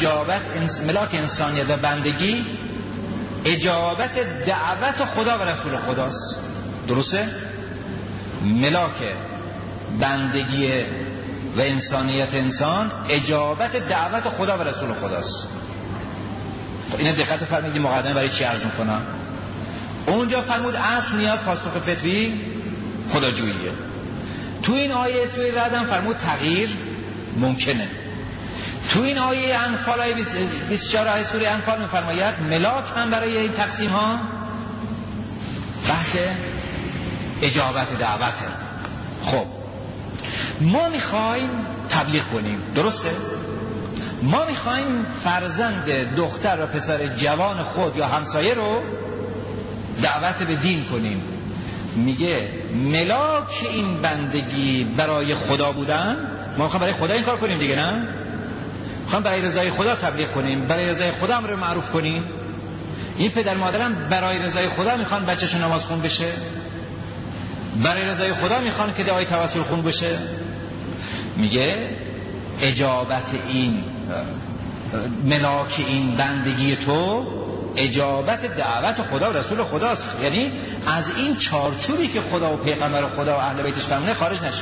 و بندگی اجابت دعوت خدا و رسول خداست. درسته؟ ملاک بندگی و انسانیت انسان اجابت دعوت خدا و رسول خداست. اینه دقت فرمایید. مقدمه برای چی عرض می‌کنم؟ اونجا فرمود اصل نیاز پاسخ فطری خداجوییه. تو این آیه سوره رعد هم فرمود تغییر ممکنه. تو این آیه انفال آیه 24 آیه سوره انفال می‌فرماید ملاک هم برای این تقسیم ها بحث اجابت دعوته. خب ما میخوایم تبلیغ کنیم، درسته؟ ما میخوایم فرزند دختر و پسر جوان خود یا همسایه رو دعوت به دین کنیم. میگه ملاک این بندگی برای خدا بودن، ما میخوایم برای خدا این کار کنیم دیگه، نه؟ میخوایم برای رضای خدا تبلیغ کنیم، برای رضای خدا امر معروف کنیم. این پدر مادرم برای رضای خدا میخوان بچه‌شون نماز خون بشه، برای رضای خدا میخوان که دعای توسل خون بشه. میگه اجابت این ملاک این بندگی تو اجابت دعوت خدا و رسول خداست. یعنی از این چارچوبی که خدا و پیغمبر خدا و اهل بیتش فرموده خارج نشو.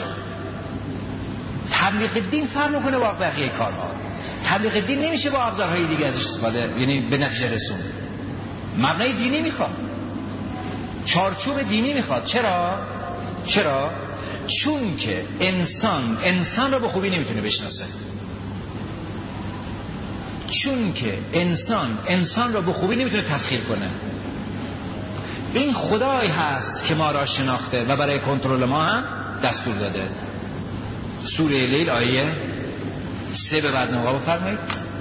تبلیغ دین فرق میکنه با بقیه کارها. تبلیغ دین نمیشه با ابزارهای دیگه ازش استفاده، یعنی به نتیجه رسون. مبنای دینی میخواد، چارچوب دینی میخواد. چرا؟ چون که انسان رو به خوبی نمیتونه بشناسه. چون که انسان رو به خوبی نمیتونه تسخیر کنه. این خدایی هست که ما را شناخته و برای کنترل ما هم دستور داده. سوره لیل آیه 3 به بعد نقاب فرمایید.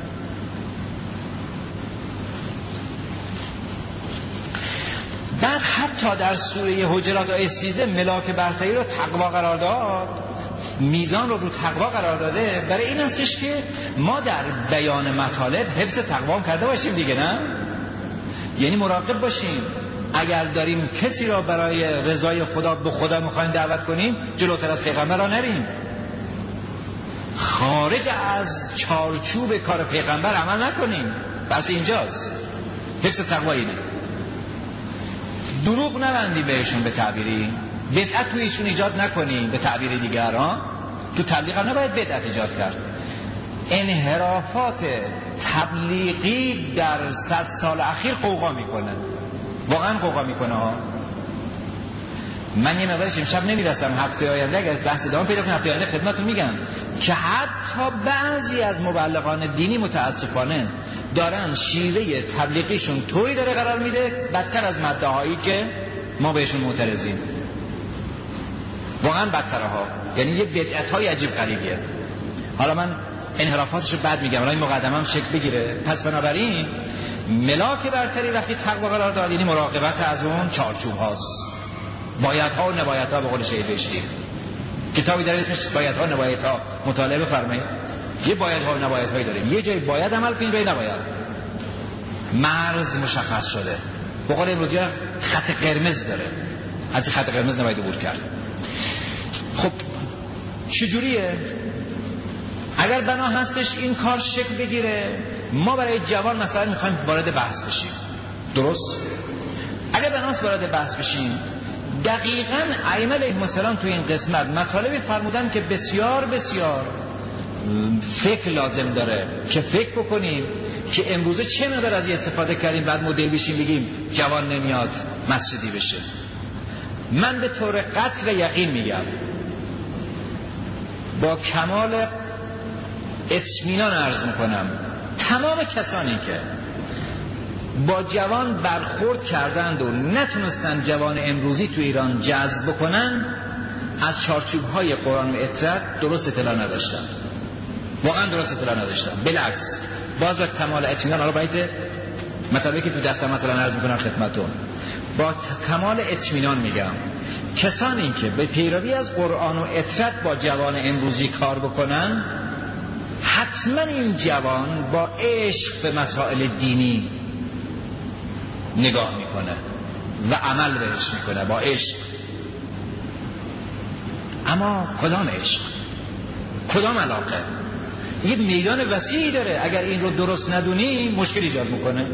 حتی در سوره حجرات آیه 13 ملاک برتری رو تقوا قرار داد، میزان رو تقوا قرار داده. برای این هستش که ما در بیان مطالب حفظ تقوا کرده باشیم دیگه، نه؟ یعنی مراقب باشیم اگر داریم کسی را برای رضای خدا به خدا میخوایم دعوت کنیم جلوتر از پیغمبر را نریم، خارج از چارچوب کار پیغمبر عمل نکنیم. بس اینجاست حفظ تقوا. اینه دروغ نبندیم بهشون، به تعبیری بدعت تویشون ایجاد نکنیم، به تعبیر دیگر تو تبلیغ هم نباید بدعت ایجاد کرد. انحرافات تبلیغی در 100 سال اخیر قوقا میکنه، واقعا قوقا میکنه من یه مقدارش امشب نمیرسم، هفته آینده اگر بحث ادامه پیدا کنه هفته آینده خدمتتون میگم که حتی بعضی از مبلغان دینی متاسفانه دارن شیوه تبلیغیشون طوری داره قرار میده بدتر از مدعاهایی که ما بهشون معترضیم. واقعا بدترها، یعنی یه بدعت‌های عجیب غریبیه. حالا من انحرافاتشو بعد میگم، الان این مقدمه‌ام شکل بگیره. پس بنابراین ملاک برتری وقتی تقوا قرار داد، یعنی مراقبت از اون چارچوب هاست، بایدها و نبایدها به قول شهید بهشتی. کتابی در اسمش بایدها و نبایدها مطالعه بفرمایید. یه بایدها و نبایدهایی داریم، یه جای باید عمل کنیم، جای نباید. مرز مشخص شده، به قول امروزی خط قرمز داره، از خط قرمز نباید عبور کرد. خب چجوریه؟ اگر بنا هستش این کار شکل بگیره، ما برای جوان مثلا میخوایم وارد بحث بشیم، درست؟ اگر بناست وارد بحث بشیم، دقیقاً ائمه علیهم السلام تو این قسمت مطالبی فرمودن که بسیار بسیار فکر لازم داره که فکر بکنیم که امروزه چه مقدار از این استفاده کردیم بعد مدل بشیم بگیم جوان نمیاد مسجدی بشه. من به طور قطع و یقین میگم، با کمال اطمینان عرض میکنم، تمام کسانی که با جوان برخورد کردند و نتونستن جوان امروزی تو ایران جذب بکنن، از چارچوب‌های قرآن و اطاعت درست اطلاع نداشتن. واقعا درست اطلاع نداشتن. بالعکس، باز با کمال اطمینان، حالا باید مطالبی که تو دستم مثلا عرض میکنم خدمتتون، با کمال اطمینان میگم کسانی که به پیروی از قرآن و اطاعت با جوان امروزی کار بکنن، حتما این جوان با عشق به مسائل دینی نگاه میکنه و عمل بهش میکنه، با عشق. اما کدام عشق؟ کدام علاقه؟ یه میدان وسیعی داره. اگر این رو درست ندونی مشکل ایجاد میکنه.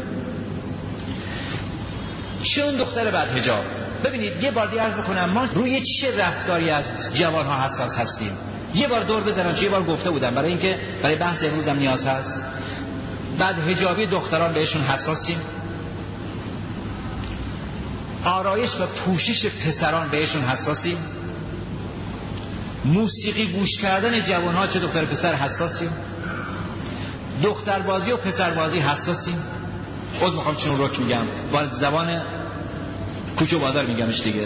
چه اون دختر بعد حجاب، ببینید یه بار دیگه عرض بکنم، ما روی چه رفتاری از جوان ها حساس هستیم. یه بار دور بزنم، چه یه بار گفته بودم برای اینکه برای بحث امروز هم نیاز هست. بعد حجابی دختران بهشون حساسیم، آرایش و پوشش پسران بهشون حساسیم، موسیقی گوش کردن جوان ها چه دختر پسر حساسیم، دختربازی و پسربازی حساسیم. خود میخوام چون رک میگم، با زبان کوچه و بازار میگمش دیگه.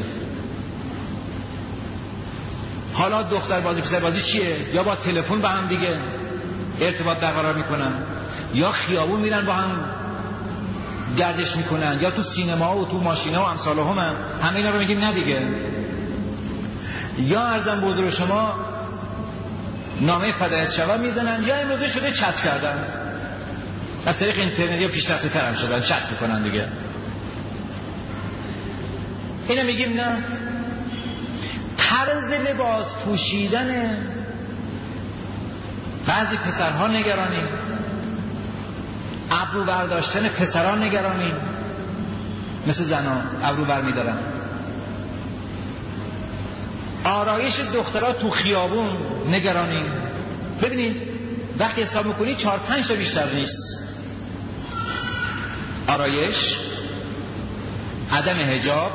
حالا دختربازی پسربازی چیه؟ یا با تلفن با هم دیگه ارتباط برقرار میکنن، یا خیابون میرن با هم گردش میکنن، یا تو سینما و تو ماشینا و امثال همه اینا رو میگیم نه دیگه. یا عرضم به حضور شما نامه فدایت شود میزنن، یا امروزه شده چت کردن از طریق اینترنت، یا پیشرفته تر هم شدن چت میکنن دیگه. اینا میگیم نه. طرز لباس پوشیدن بعضی پسرها نگرانیم، ابرو برداشتن پسران نگرانیم، مثل زنان ابرو بر میدارن، آرایش دخترها تو خیابون نگرانیم. ببینید وقتی حساب میکنی 4-5 تا بیشتر نیست. آرایش، عدم حجاب،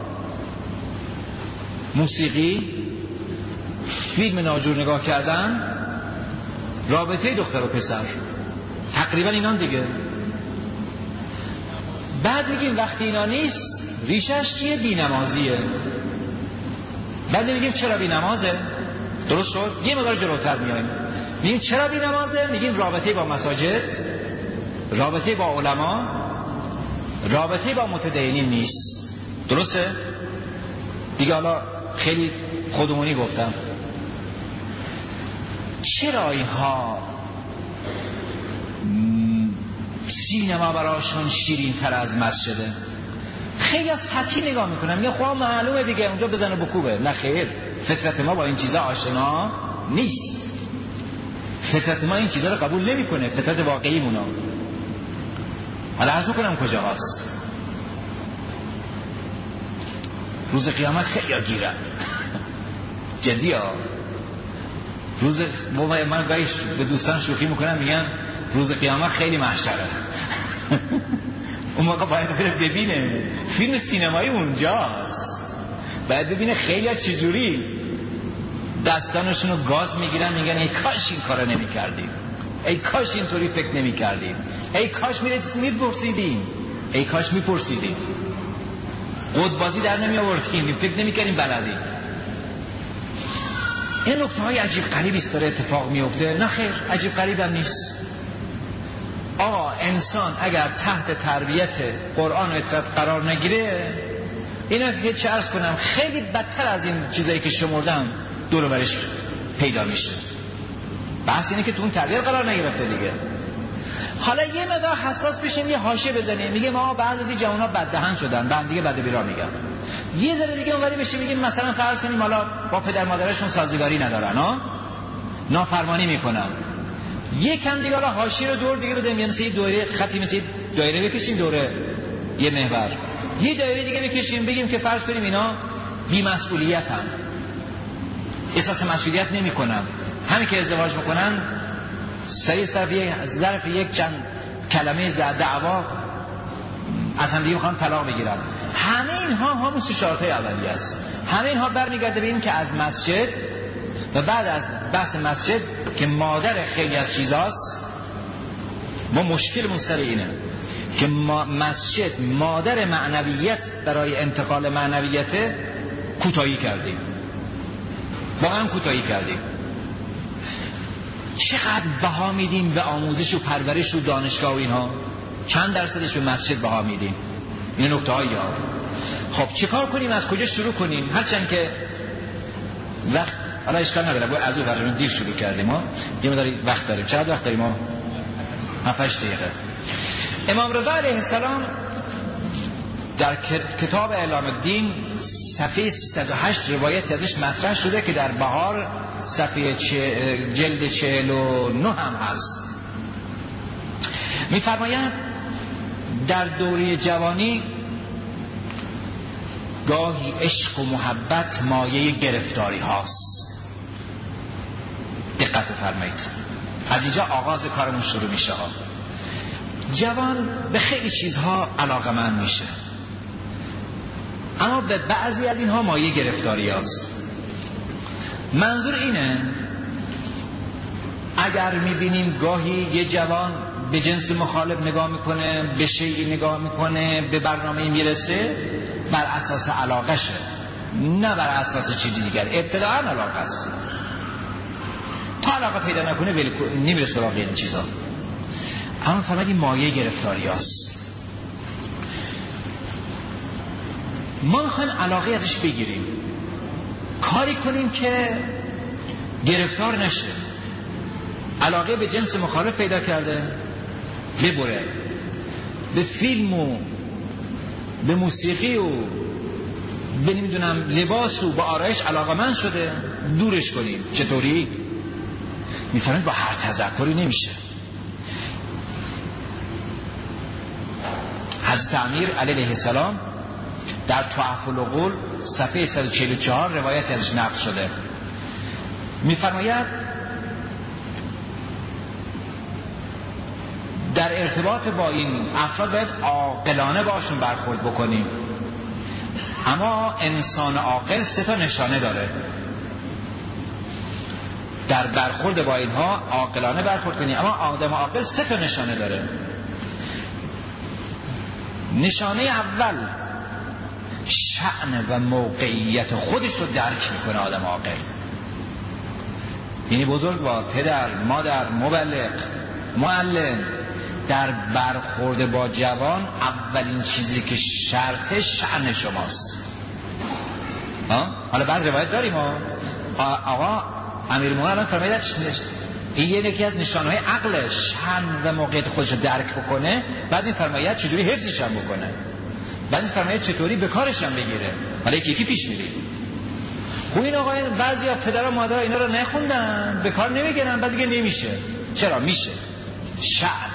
موسیقی، فیلم ناجور نگاه کردن، رابطه دختر و پسر، تقریبا اینان دیگه. بعد میگیم وقتی اینا نیست ریشش چیه؟ بی‌نمازیه. بعد میگیم چرا بی‌نمازه؟ درست شد؟ یه مقدار جلوتر میایم میگیم چرا بی‌نمازه؟ میگیم رابطه با مساجد، رابطه با علما، رابطه با متدینین نیست. درسته؟ دیگه حالا خیلی خودمونی گفتم. چرا اینها سینما براشون شیرین تر از مسجده؟ خیلی از سطحی نگاه میکنم، میگه خب معلومه دیگه اونجا بزنه بکوبه. نه خیر، فطرت ما با این چیزا آشنا نیست. فطرت ما این چیزا رو قبول نمیکنه، فطرت واقعی مونا. حالا عرض میکنم کجا هست. روز قیامت خیلی گیرن جدی ها. روز من گاهی به دوستان شوخی میکنم، میگن روز قیامت خیلی محشره. اون موقع باید بره ببینه، فیلم سینمایی اونجاست، باید ببینه خیلی ها چجوری دستانشون رو گاز میگیرن، میگن ای کاش این کارو نمی کردیم. ای کاش اینطوری فکر نمی کردیم، ای کاش میپرسیدیم، ای کاش میپرسیدیم، قدبازی در نمی آوردیم، فکر نمی کردیم بلدیم. این نکته های عجیب غریبی است داره اتفاق میفته. نه خیر، عجیب غریب هم نیست. آقا انسان اگر تحت تربیت قرآن و اطاعت قرار نگیره، اینا که چه عرض کنم خیلی بدتر از این چیزایی که شمردم دور و برش پیدا میشه. بحث اینه که تو اون تربیت قرار نگرفته دیگه. حالا یه مقدار حساس بشیم، یه حاشیه بزنیم، میگه ما بعضی از جوونا بددهن شدن، بعد دیگه بد و بیرا میگن. یه ذره دیگه اونوری بشیم میگیم مثلا فرض کنیم حالا با پدر مادرشون سازگاری ندارن، نافرمانی میکنن. یکم دیگه حالا حاشیه رو دور دیگه بزنیم، یعنی مثل دوره خطی، مثل دایره بکشیم دوره یه محور، یه دایره دیگه بکشیم بگیم که فرض کنیم اینا بی‌مسئولیتن، احساس مسئولیت نمیکنن، همین که ازدواج میکنن سریع ظرف یک چند کلمه دعوا از هم دیگه میخوان طلاق بگیرن. همه اینها همون سه شرطه اولیه است. همه اینها برمیگرده به این که از مسجد و بعد از بحث مسجد که مادر خیلی از چیزاست، ما مشکلمون سر اینه که مسجد مادر معنویت برای انتقال معنویت کوتاهی کردیم، واقعا کوتاهی کردیم. چقدر بها میدیم به آموزش و پرورش و دانشگاه و اینها، چند درصدش به مسجد بها میدیم؟ این نکته هایی ها. خب چیکار کنیم، از کجا شروع کنیم؟ هرچند که وقت حالا اشکال نداره، باید از اون فرجمون دیر شروع کردیم، ما یه مداری وقت داریم. چقدر وقت داریم ما؟ 7-8 دقیقه. امام رضا علیه السلام در کتاب اعلام الدین صفحه 308 روایت ازش مطرح شده که در بهار صفحه جلد 49 هم هست. می‌فرماید در دوره جوانی گاهی عشق و محبت مایه گرفتاری هاست. دقت فرمایید، از اینجا آغاز کارمون شروع میشه ها. جوان به خیلی چیزها علاقه‌مند میشه، اما به بعضی از اینها مایه گرفتاری هاست. منظور اینه اگر میبینیم گاهی یه جوان به جنس مخالف نگاه میکنه، به شیعی نگاه میکنه، به برنامه میرسه، بر اساس علاقه شه، نه بر اساس چیزی دیگر. ابتداء علاقه است، تا علاقه پیدا نکنه نمیره سراغ این چیزا. اما فرمودیم مایه گرفتاری هست. ما میخوایم علاقه ازش بگیریم، کاری کنیم که گرفتار نشه. علاقه به جنس مخالف پیدا کرده، ببره. به فیلم و به موسیقی و به نمیدونم لباس و به آرایش علاقه‌مند شده، دورش کنیم. چطوری؟ میفهمید با هر تذکری نمیشه. حضرت امیر علیه السلام در تحف العقول صفحه 144 روایت ازش نقل شده، میفرماید در ارتباط با این افراد باید عاقلانه باشون برخورد بکنیم. اما انسان عاقل 3 نشانه داره. در برخورد با اینها عاقلانه برخورد کنیم، اما آدم عاقل 3 نشانه داره. نشانه اول شأن و موقعیت خودش رو درک میکنه آدم عاقل. یعنی بزرگوار، پدر، مادر، مبلغ، معلم در برخورد با جوان اولین چیزی که شرط شأن شماست. حالا بعد روایت داریم آقا امیرالمومنین الان فرمایید این یکی از نشانهای عقلش، شأن و موقعیت خودش رو درک بکنه. بعد این فرمایید چجوری حفظش هم بکنه، بعد این فرمایید چطوری به کارش هم بگیره. حالا یکی پیش میری. خب این آقا بعضیا پدر و مادر اینا رو نخوندن، به کار نمیگیرن، بعد دیگه نمیشه. چرا میشه؟ شأن.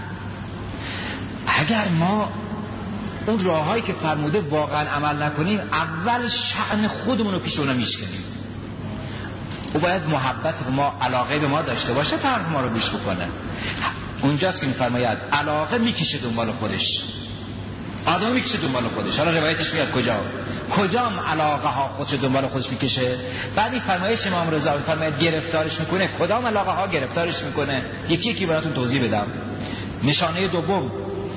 اگر ما اون راههایی که فرموده واقعا عمل نکنیم، اول شأن خودمون رو پیش اونا میشکنیم. او باید محبت ما، علاقه به ما داشته باشه تا حرف ما رو گوش بکنه. اونجاست که میفرماید علاقه میکشه دنبال خودش، آدم میکشه دنبال خودش. حالا روایتش میاد کجا؟ کدام علاقه ها خودش دنبال خودش میکشه. بعد این فرمایش امام رضا فرماید گرفتارش میکنه، کدام علاقه ها گرفتارش میکنه. یکی یکی براتون توضیح بدم. نشانه دوم،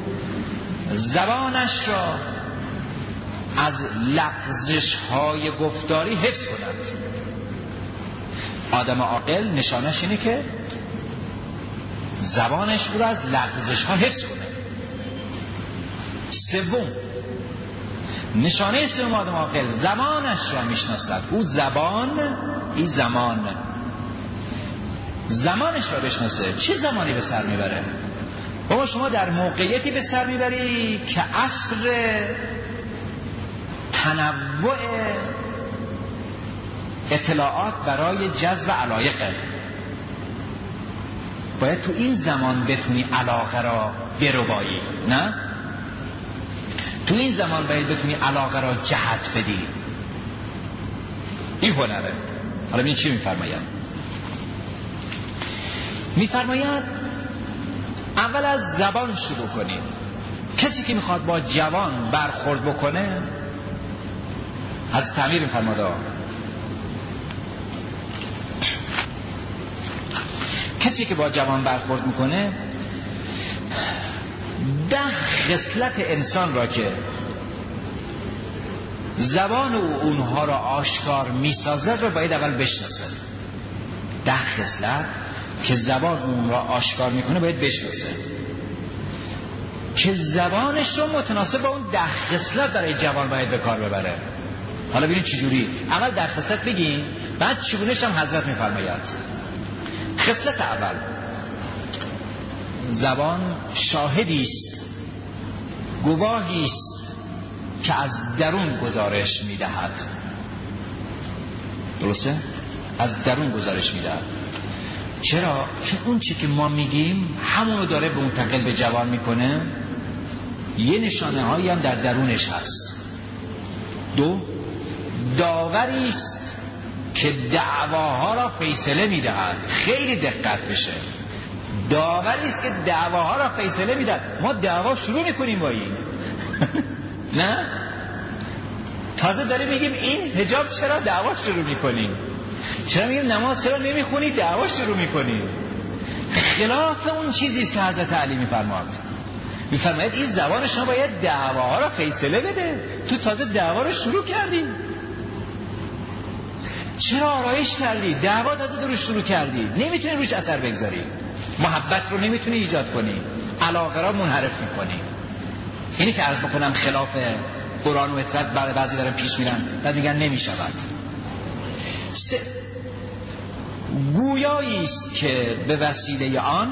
زبانش را از لغزش های گفتاری حفظ کند. آدم عاقل نشانش اینه که زبانش رو از لغزش ها حفظ کنه. سوم، نشانه سوم آدم عاقل زمانش را میشناسد. او زمانش را بشناسه. چه زمانی به سر میبره؟ بابا شما در موقعیتی به سر میبری که عصر تنوع اطلاعات برای جذب علایقه. باید تو این زمان بتونی علاقه را بربایی، نه؟ تو این زمان باید بتونی علاقه را جهت بدی. این هنره. حالا ببین چی میفرماید. میفرماید اول از زبان شروع کنید. کسی که میخواد با جوان برخورد بکنه، از تعمیر میفرماده، کسی که با جوان برخورد میکنه 10 خصلت انسان را که زبان او اونها را آشکار میسازد را باید اول بشناسه. 10 خصلت که زبان اون را آشکار میکنه باید بشناسه، که زبانش رو متناسب با اون 10 خصلت برای جوان باید به کار ببره. حالا ببینید چجوری. اول 10 خصلت بگیم، بعد چگونه‌ش هم حضرت میفرماید. خصلت اول، زبان شاهدی است، گواهی است که از درون گزارش میدهد. درسته؟ از درون گزارش میدهد. چرا؟ چون اون چی که ما میگیم همونو داره به منتقل به جوان میکنه. یه نشانه هایی هم در درونش هست. 2، داوری است که دعواها را فیصله میدهد. خیلی دقت بشه. داوری است که دعواها را فیصله میدهد. ما دعوا شروع میکنیم با این نه؟ تازه داریم میگیم این حجاب چرا دعوا شروع میکنیم، چرا میگیم نماز چرا نمیخونی دعوا شروع میکنیم. خلاف اون چیزی است که حضرت علی میفرماید این زبان شما باید دعواها را فیصله بده. تو تازه دعوا رو شروع کردی. چرا آرایش کردی؟ دعوا تازه درست شروع کردی. نمیتونی روش اثر بگذاری. محبت رو نمیتونی ایجاد کنی. علاقه را منحرف میکنی. اینی که عرض بکنم خلاف قرآن و اطرت بعضی دارن پیش میرن بعد میگن نمیشود. 3، گویایی است که به وسیله آن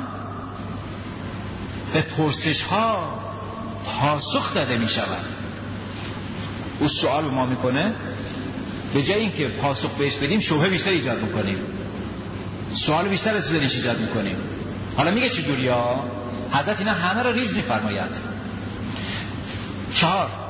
به پرسش ها پاسخ داده میشود. او سوال ما میکنه، به جای اینکه پاسخ بهش بدیم شبهه بیشتر ایجاد میکنیم، سوال بیشتر از ذهنش ایجاد میکنیم. حالا میگه چجوری ها؟ حضرت اینا همه را ریز میفرماید. 4،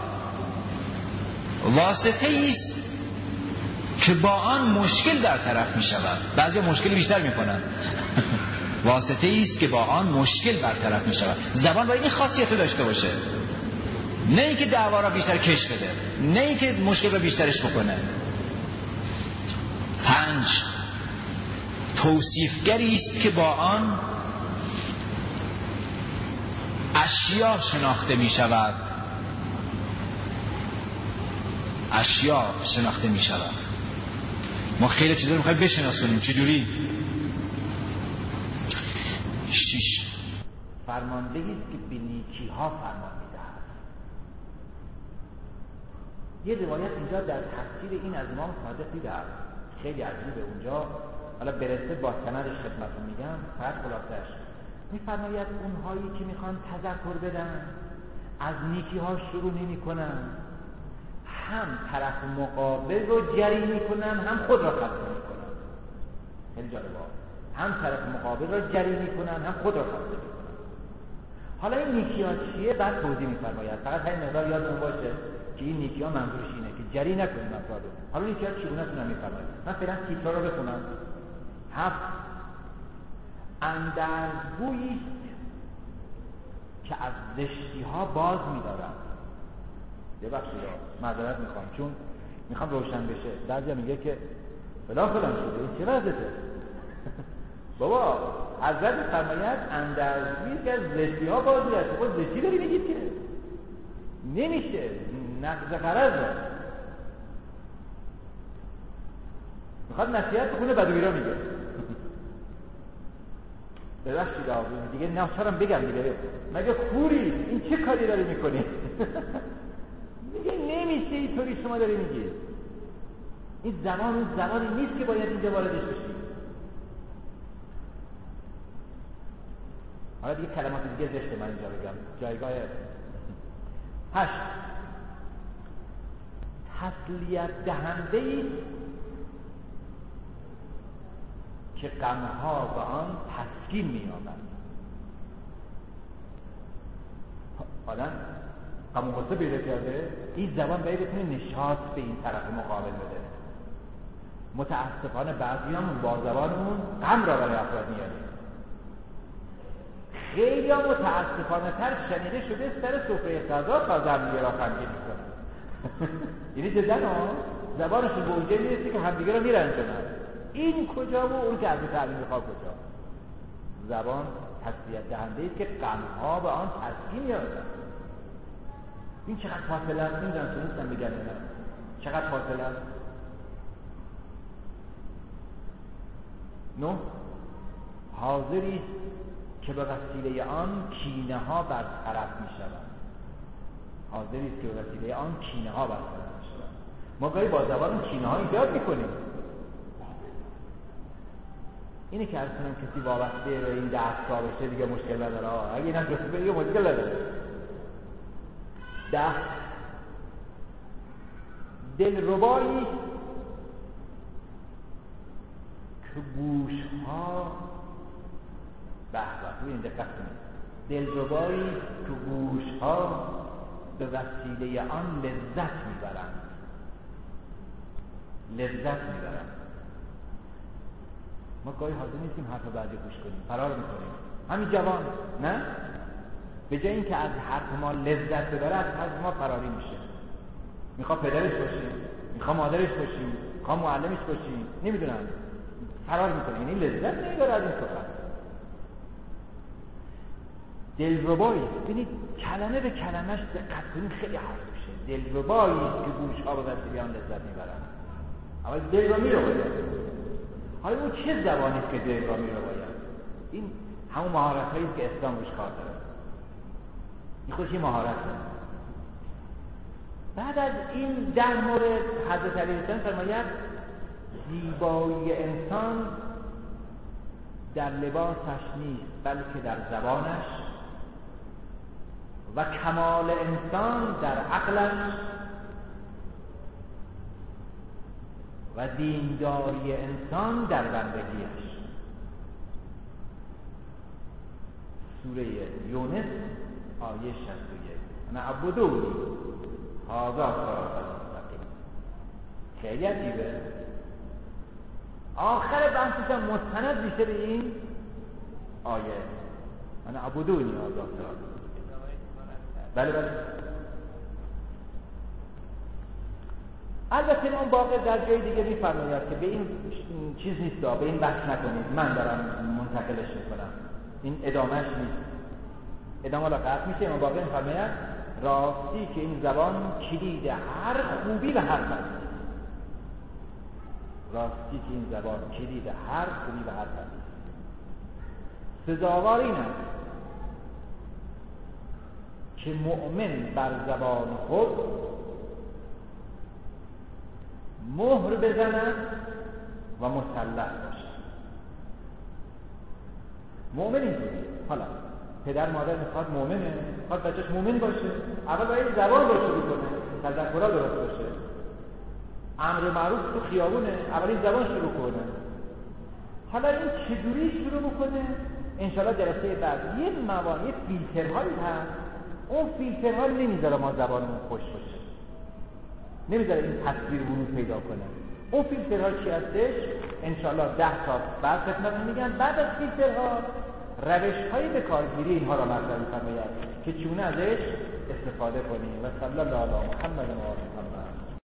واسطه است که با آن مشکل در طرف میشود. بعضی مشکل بیشتر میکنن واسطه است که با آن مشکل برطرف میشود. زبان باید این خاصیت رو داشته باشه، نه اینکه دعوا را بیشتر کش بده، نه اینکه مشکل را بیشترش بکنه. 5، توصیفگری است که با آن اشیا شناخته می شود. اشیا شناخته می شود. ما خیلی چیزا رو میخوایم بشناسونیم. چجوری؟ 6، فرماندهی است که به نیکی ها فرمان میدهد. یه روایت اینجا در تفسیر این از امام صادق دیدم، خیلی عجیبه. اونجا حالا برسه با سندش خدمتتون میگم، فقط خلاصش میفرماید اونهایی که میخوان تذکر بدن از نیکی ها شروع نمی کنن، هم طرف مقابل رو جری میکنن هم خود را خسته میکنن. خیلی جالبه. هم طرف مقابل را جری میکنن هم خود را خسته میکنن. حالا این نیکی ها چیه؟ بعد توضیح میفرماید. فقط همین مقدار یادمون باشه که این نیکی ها منظورش اینه که جری نکنیم افراد. حالا نیکی ها چگونه تونم میفرماید. من فعلا تیترا رو بخونم. 7، اندرزگویی که از زشتی ها باز می‌دارد. ببخشید معذرت میخوام چون میخوام روشن بشه. بعضیا میگه که فلان شده، این چه وضعته؟ بابا حضرت فرمایند اندرزی که از زشتی ها بازی هست. خود زشتی داری میگید که نمیشه، نقض غرضه. میخواد نصیحت بکنه بدوی را میگه ببخشید دیگه ناچارم بگم دیگه، مگه خوری این چه کاری داری میکنی؟ میگه نمیشه اینطوری شما داری میگی. این زبان اون زبانی نیست که باید اینجا واردش بشی. حالا دیگه کلمات دیگه زشته من اینجا بگم. جایگاه 8 تسلیت دهنده‌ای که غمها به آن تسکین می‌یابد. آدم غم و غصه پیدا کرده، این زبان باید بتونه نشاط به این طرف مقابل بده. متاسفانه بعضیامون با زبانمون غم را برای افراد میاریم. خیلی ها متاسفانه تر شنیده شده سر سفره غذا تازه همدیگه را غمگین میکنن. یعنی جدا زبانشون به اونجا میرسه که همدیگه را میرنجونن. این کجا و اون که از تعلیم میخواد کجا؟ زبان تسلیت دهنده است که غمها به آن تسکین می‌یابد. این چقدر فاصله است؟ نمیدونم تونستم بگم نه چقدر فاصله است. 9 حاضری که به وسیله آن کینه ها برطرف می‌شوند. حاضری است که به وسیله آن کینه ها برطرف می‌شوند. ما گاهی با زبان کینه ها ایجاد می‌کنیم. اینه که اصلا کسی وابسته به این دستگاه بشه دیگه مشکل نداره. اگه اینم جسته دیگه مشکل نداره. 10 دلربایی که گوشها روی این دقت کنید. دلربایی که گوشها به وسیله آن لذت میبرند. ما گاهی حاضر نیستیم حرف بعدی گوش کنیم، فرار میکنیم. همین جوان نه؟ به جای اینکه از حرف ما لذت ببره از حرف ما فراری میشه. میخواد پدرش باشیم، میخواد مادرش باشیم، میخواد معلمش باشیم، نمیدونم، فرار میکنه. یعنی لذت نمیبره از این سخن. دلربایی، ببینید کلمه به کلمش دقت کنید خیلی حرف میشه. دلربایی که گوشها به وسیله آن لذت میبرن. اول دل را میرباید. حالا اون چه زبانی است که دل را میرباید؟ این همون مهارت‌هایی است که اسلام روش کار داره. این خودش مهارته. بعد از این 10 مورد حضرت علی حسین فرماید زیبایی انسان در لباسش نیست بلکه در زبانش و کمال انسان در عقلش و دینداری انسان در بندگیش. سوره یونس آیه 61 انا عبدونی هذا صراط مستقیم. خیلی عجیبه. آخر بحثش هم مستند میشه به این آیه انا عبدونی هذا صراط. بله البته اون باقی در جای دیگه میفرماید که به این چیز نیست، به این بحث نکنید، من دارم منتقلش میکنم، این ادامهش نیست. ادامه را قطع میشه. اون باقی میفرماید راستی که این زبان کلید هر خوبی و هر بدی. راستی که این زبان کلید هر خوبی و هر بدی. سزاوار این است که مؤمن بر زبان خود مهر بزند و مسلح باشد. مؤمن اینطوری. حالا پدر مادر میخواد مؤمنه، میخواد بچه‌ش مؤمن باشه، اول باید زبان رو شروع کنه، تذکرها درست باشه. امر معروف تو خیابونه، اول این زبان شروع کنه. حالا این چجوری شروع بکنه؟ انشالله جلسه بعد یه موانع فیلترهایی هست. اون فیلترها نمیذاره ما زبانمون خوش باشه، نمیذاره این تصویر ورود پیدا کنه. اون فیلترها چی هستش؟ انشالله 10 تا بعد خدمتتون میگم. بعد از فیلترها روش‌های به کارگیری اینها را مطرح می‌فرماید که چونه ازش استفاده کنیم. و صلی الله علی محمد و آله.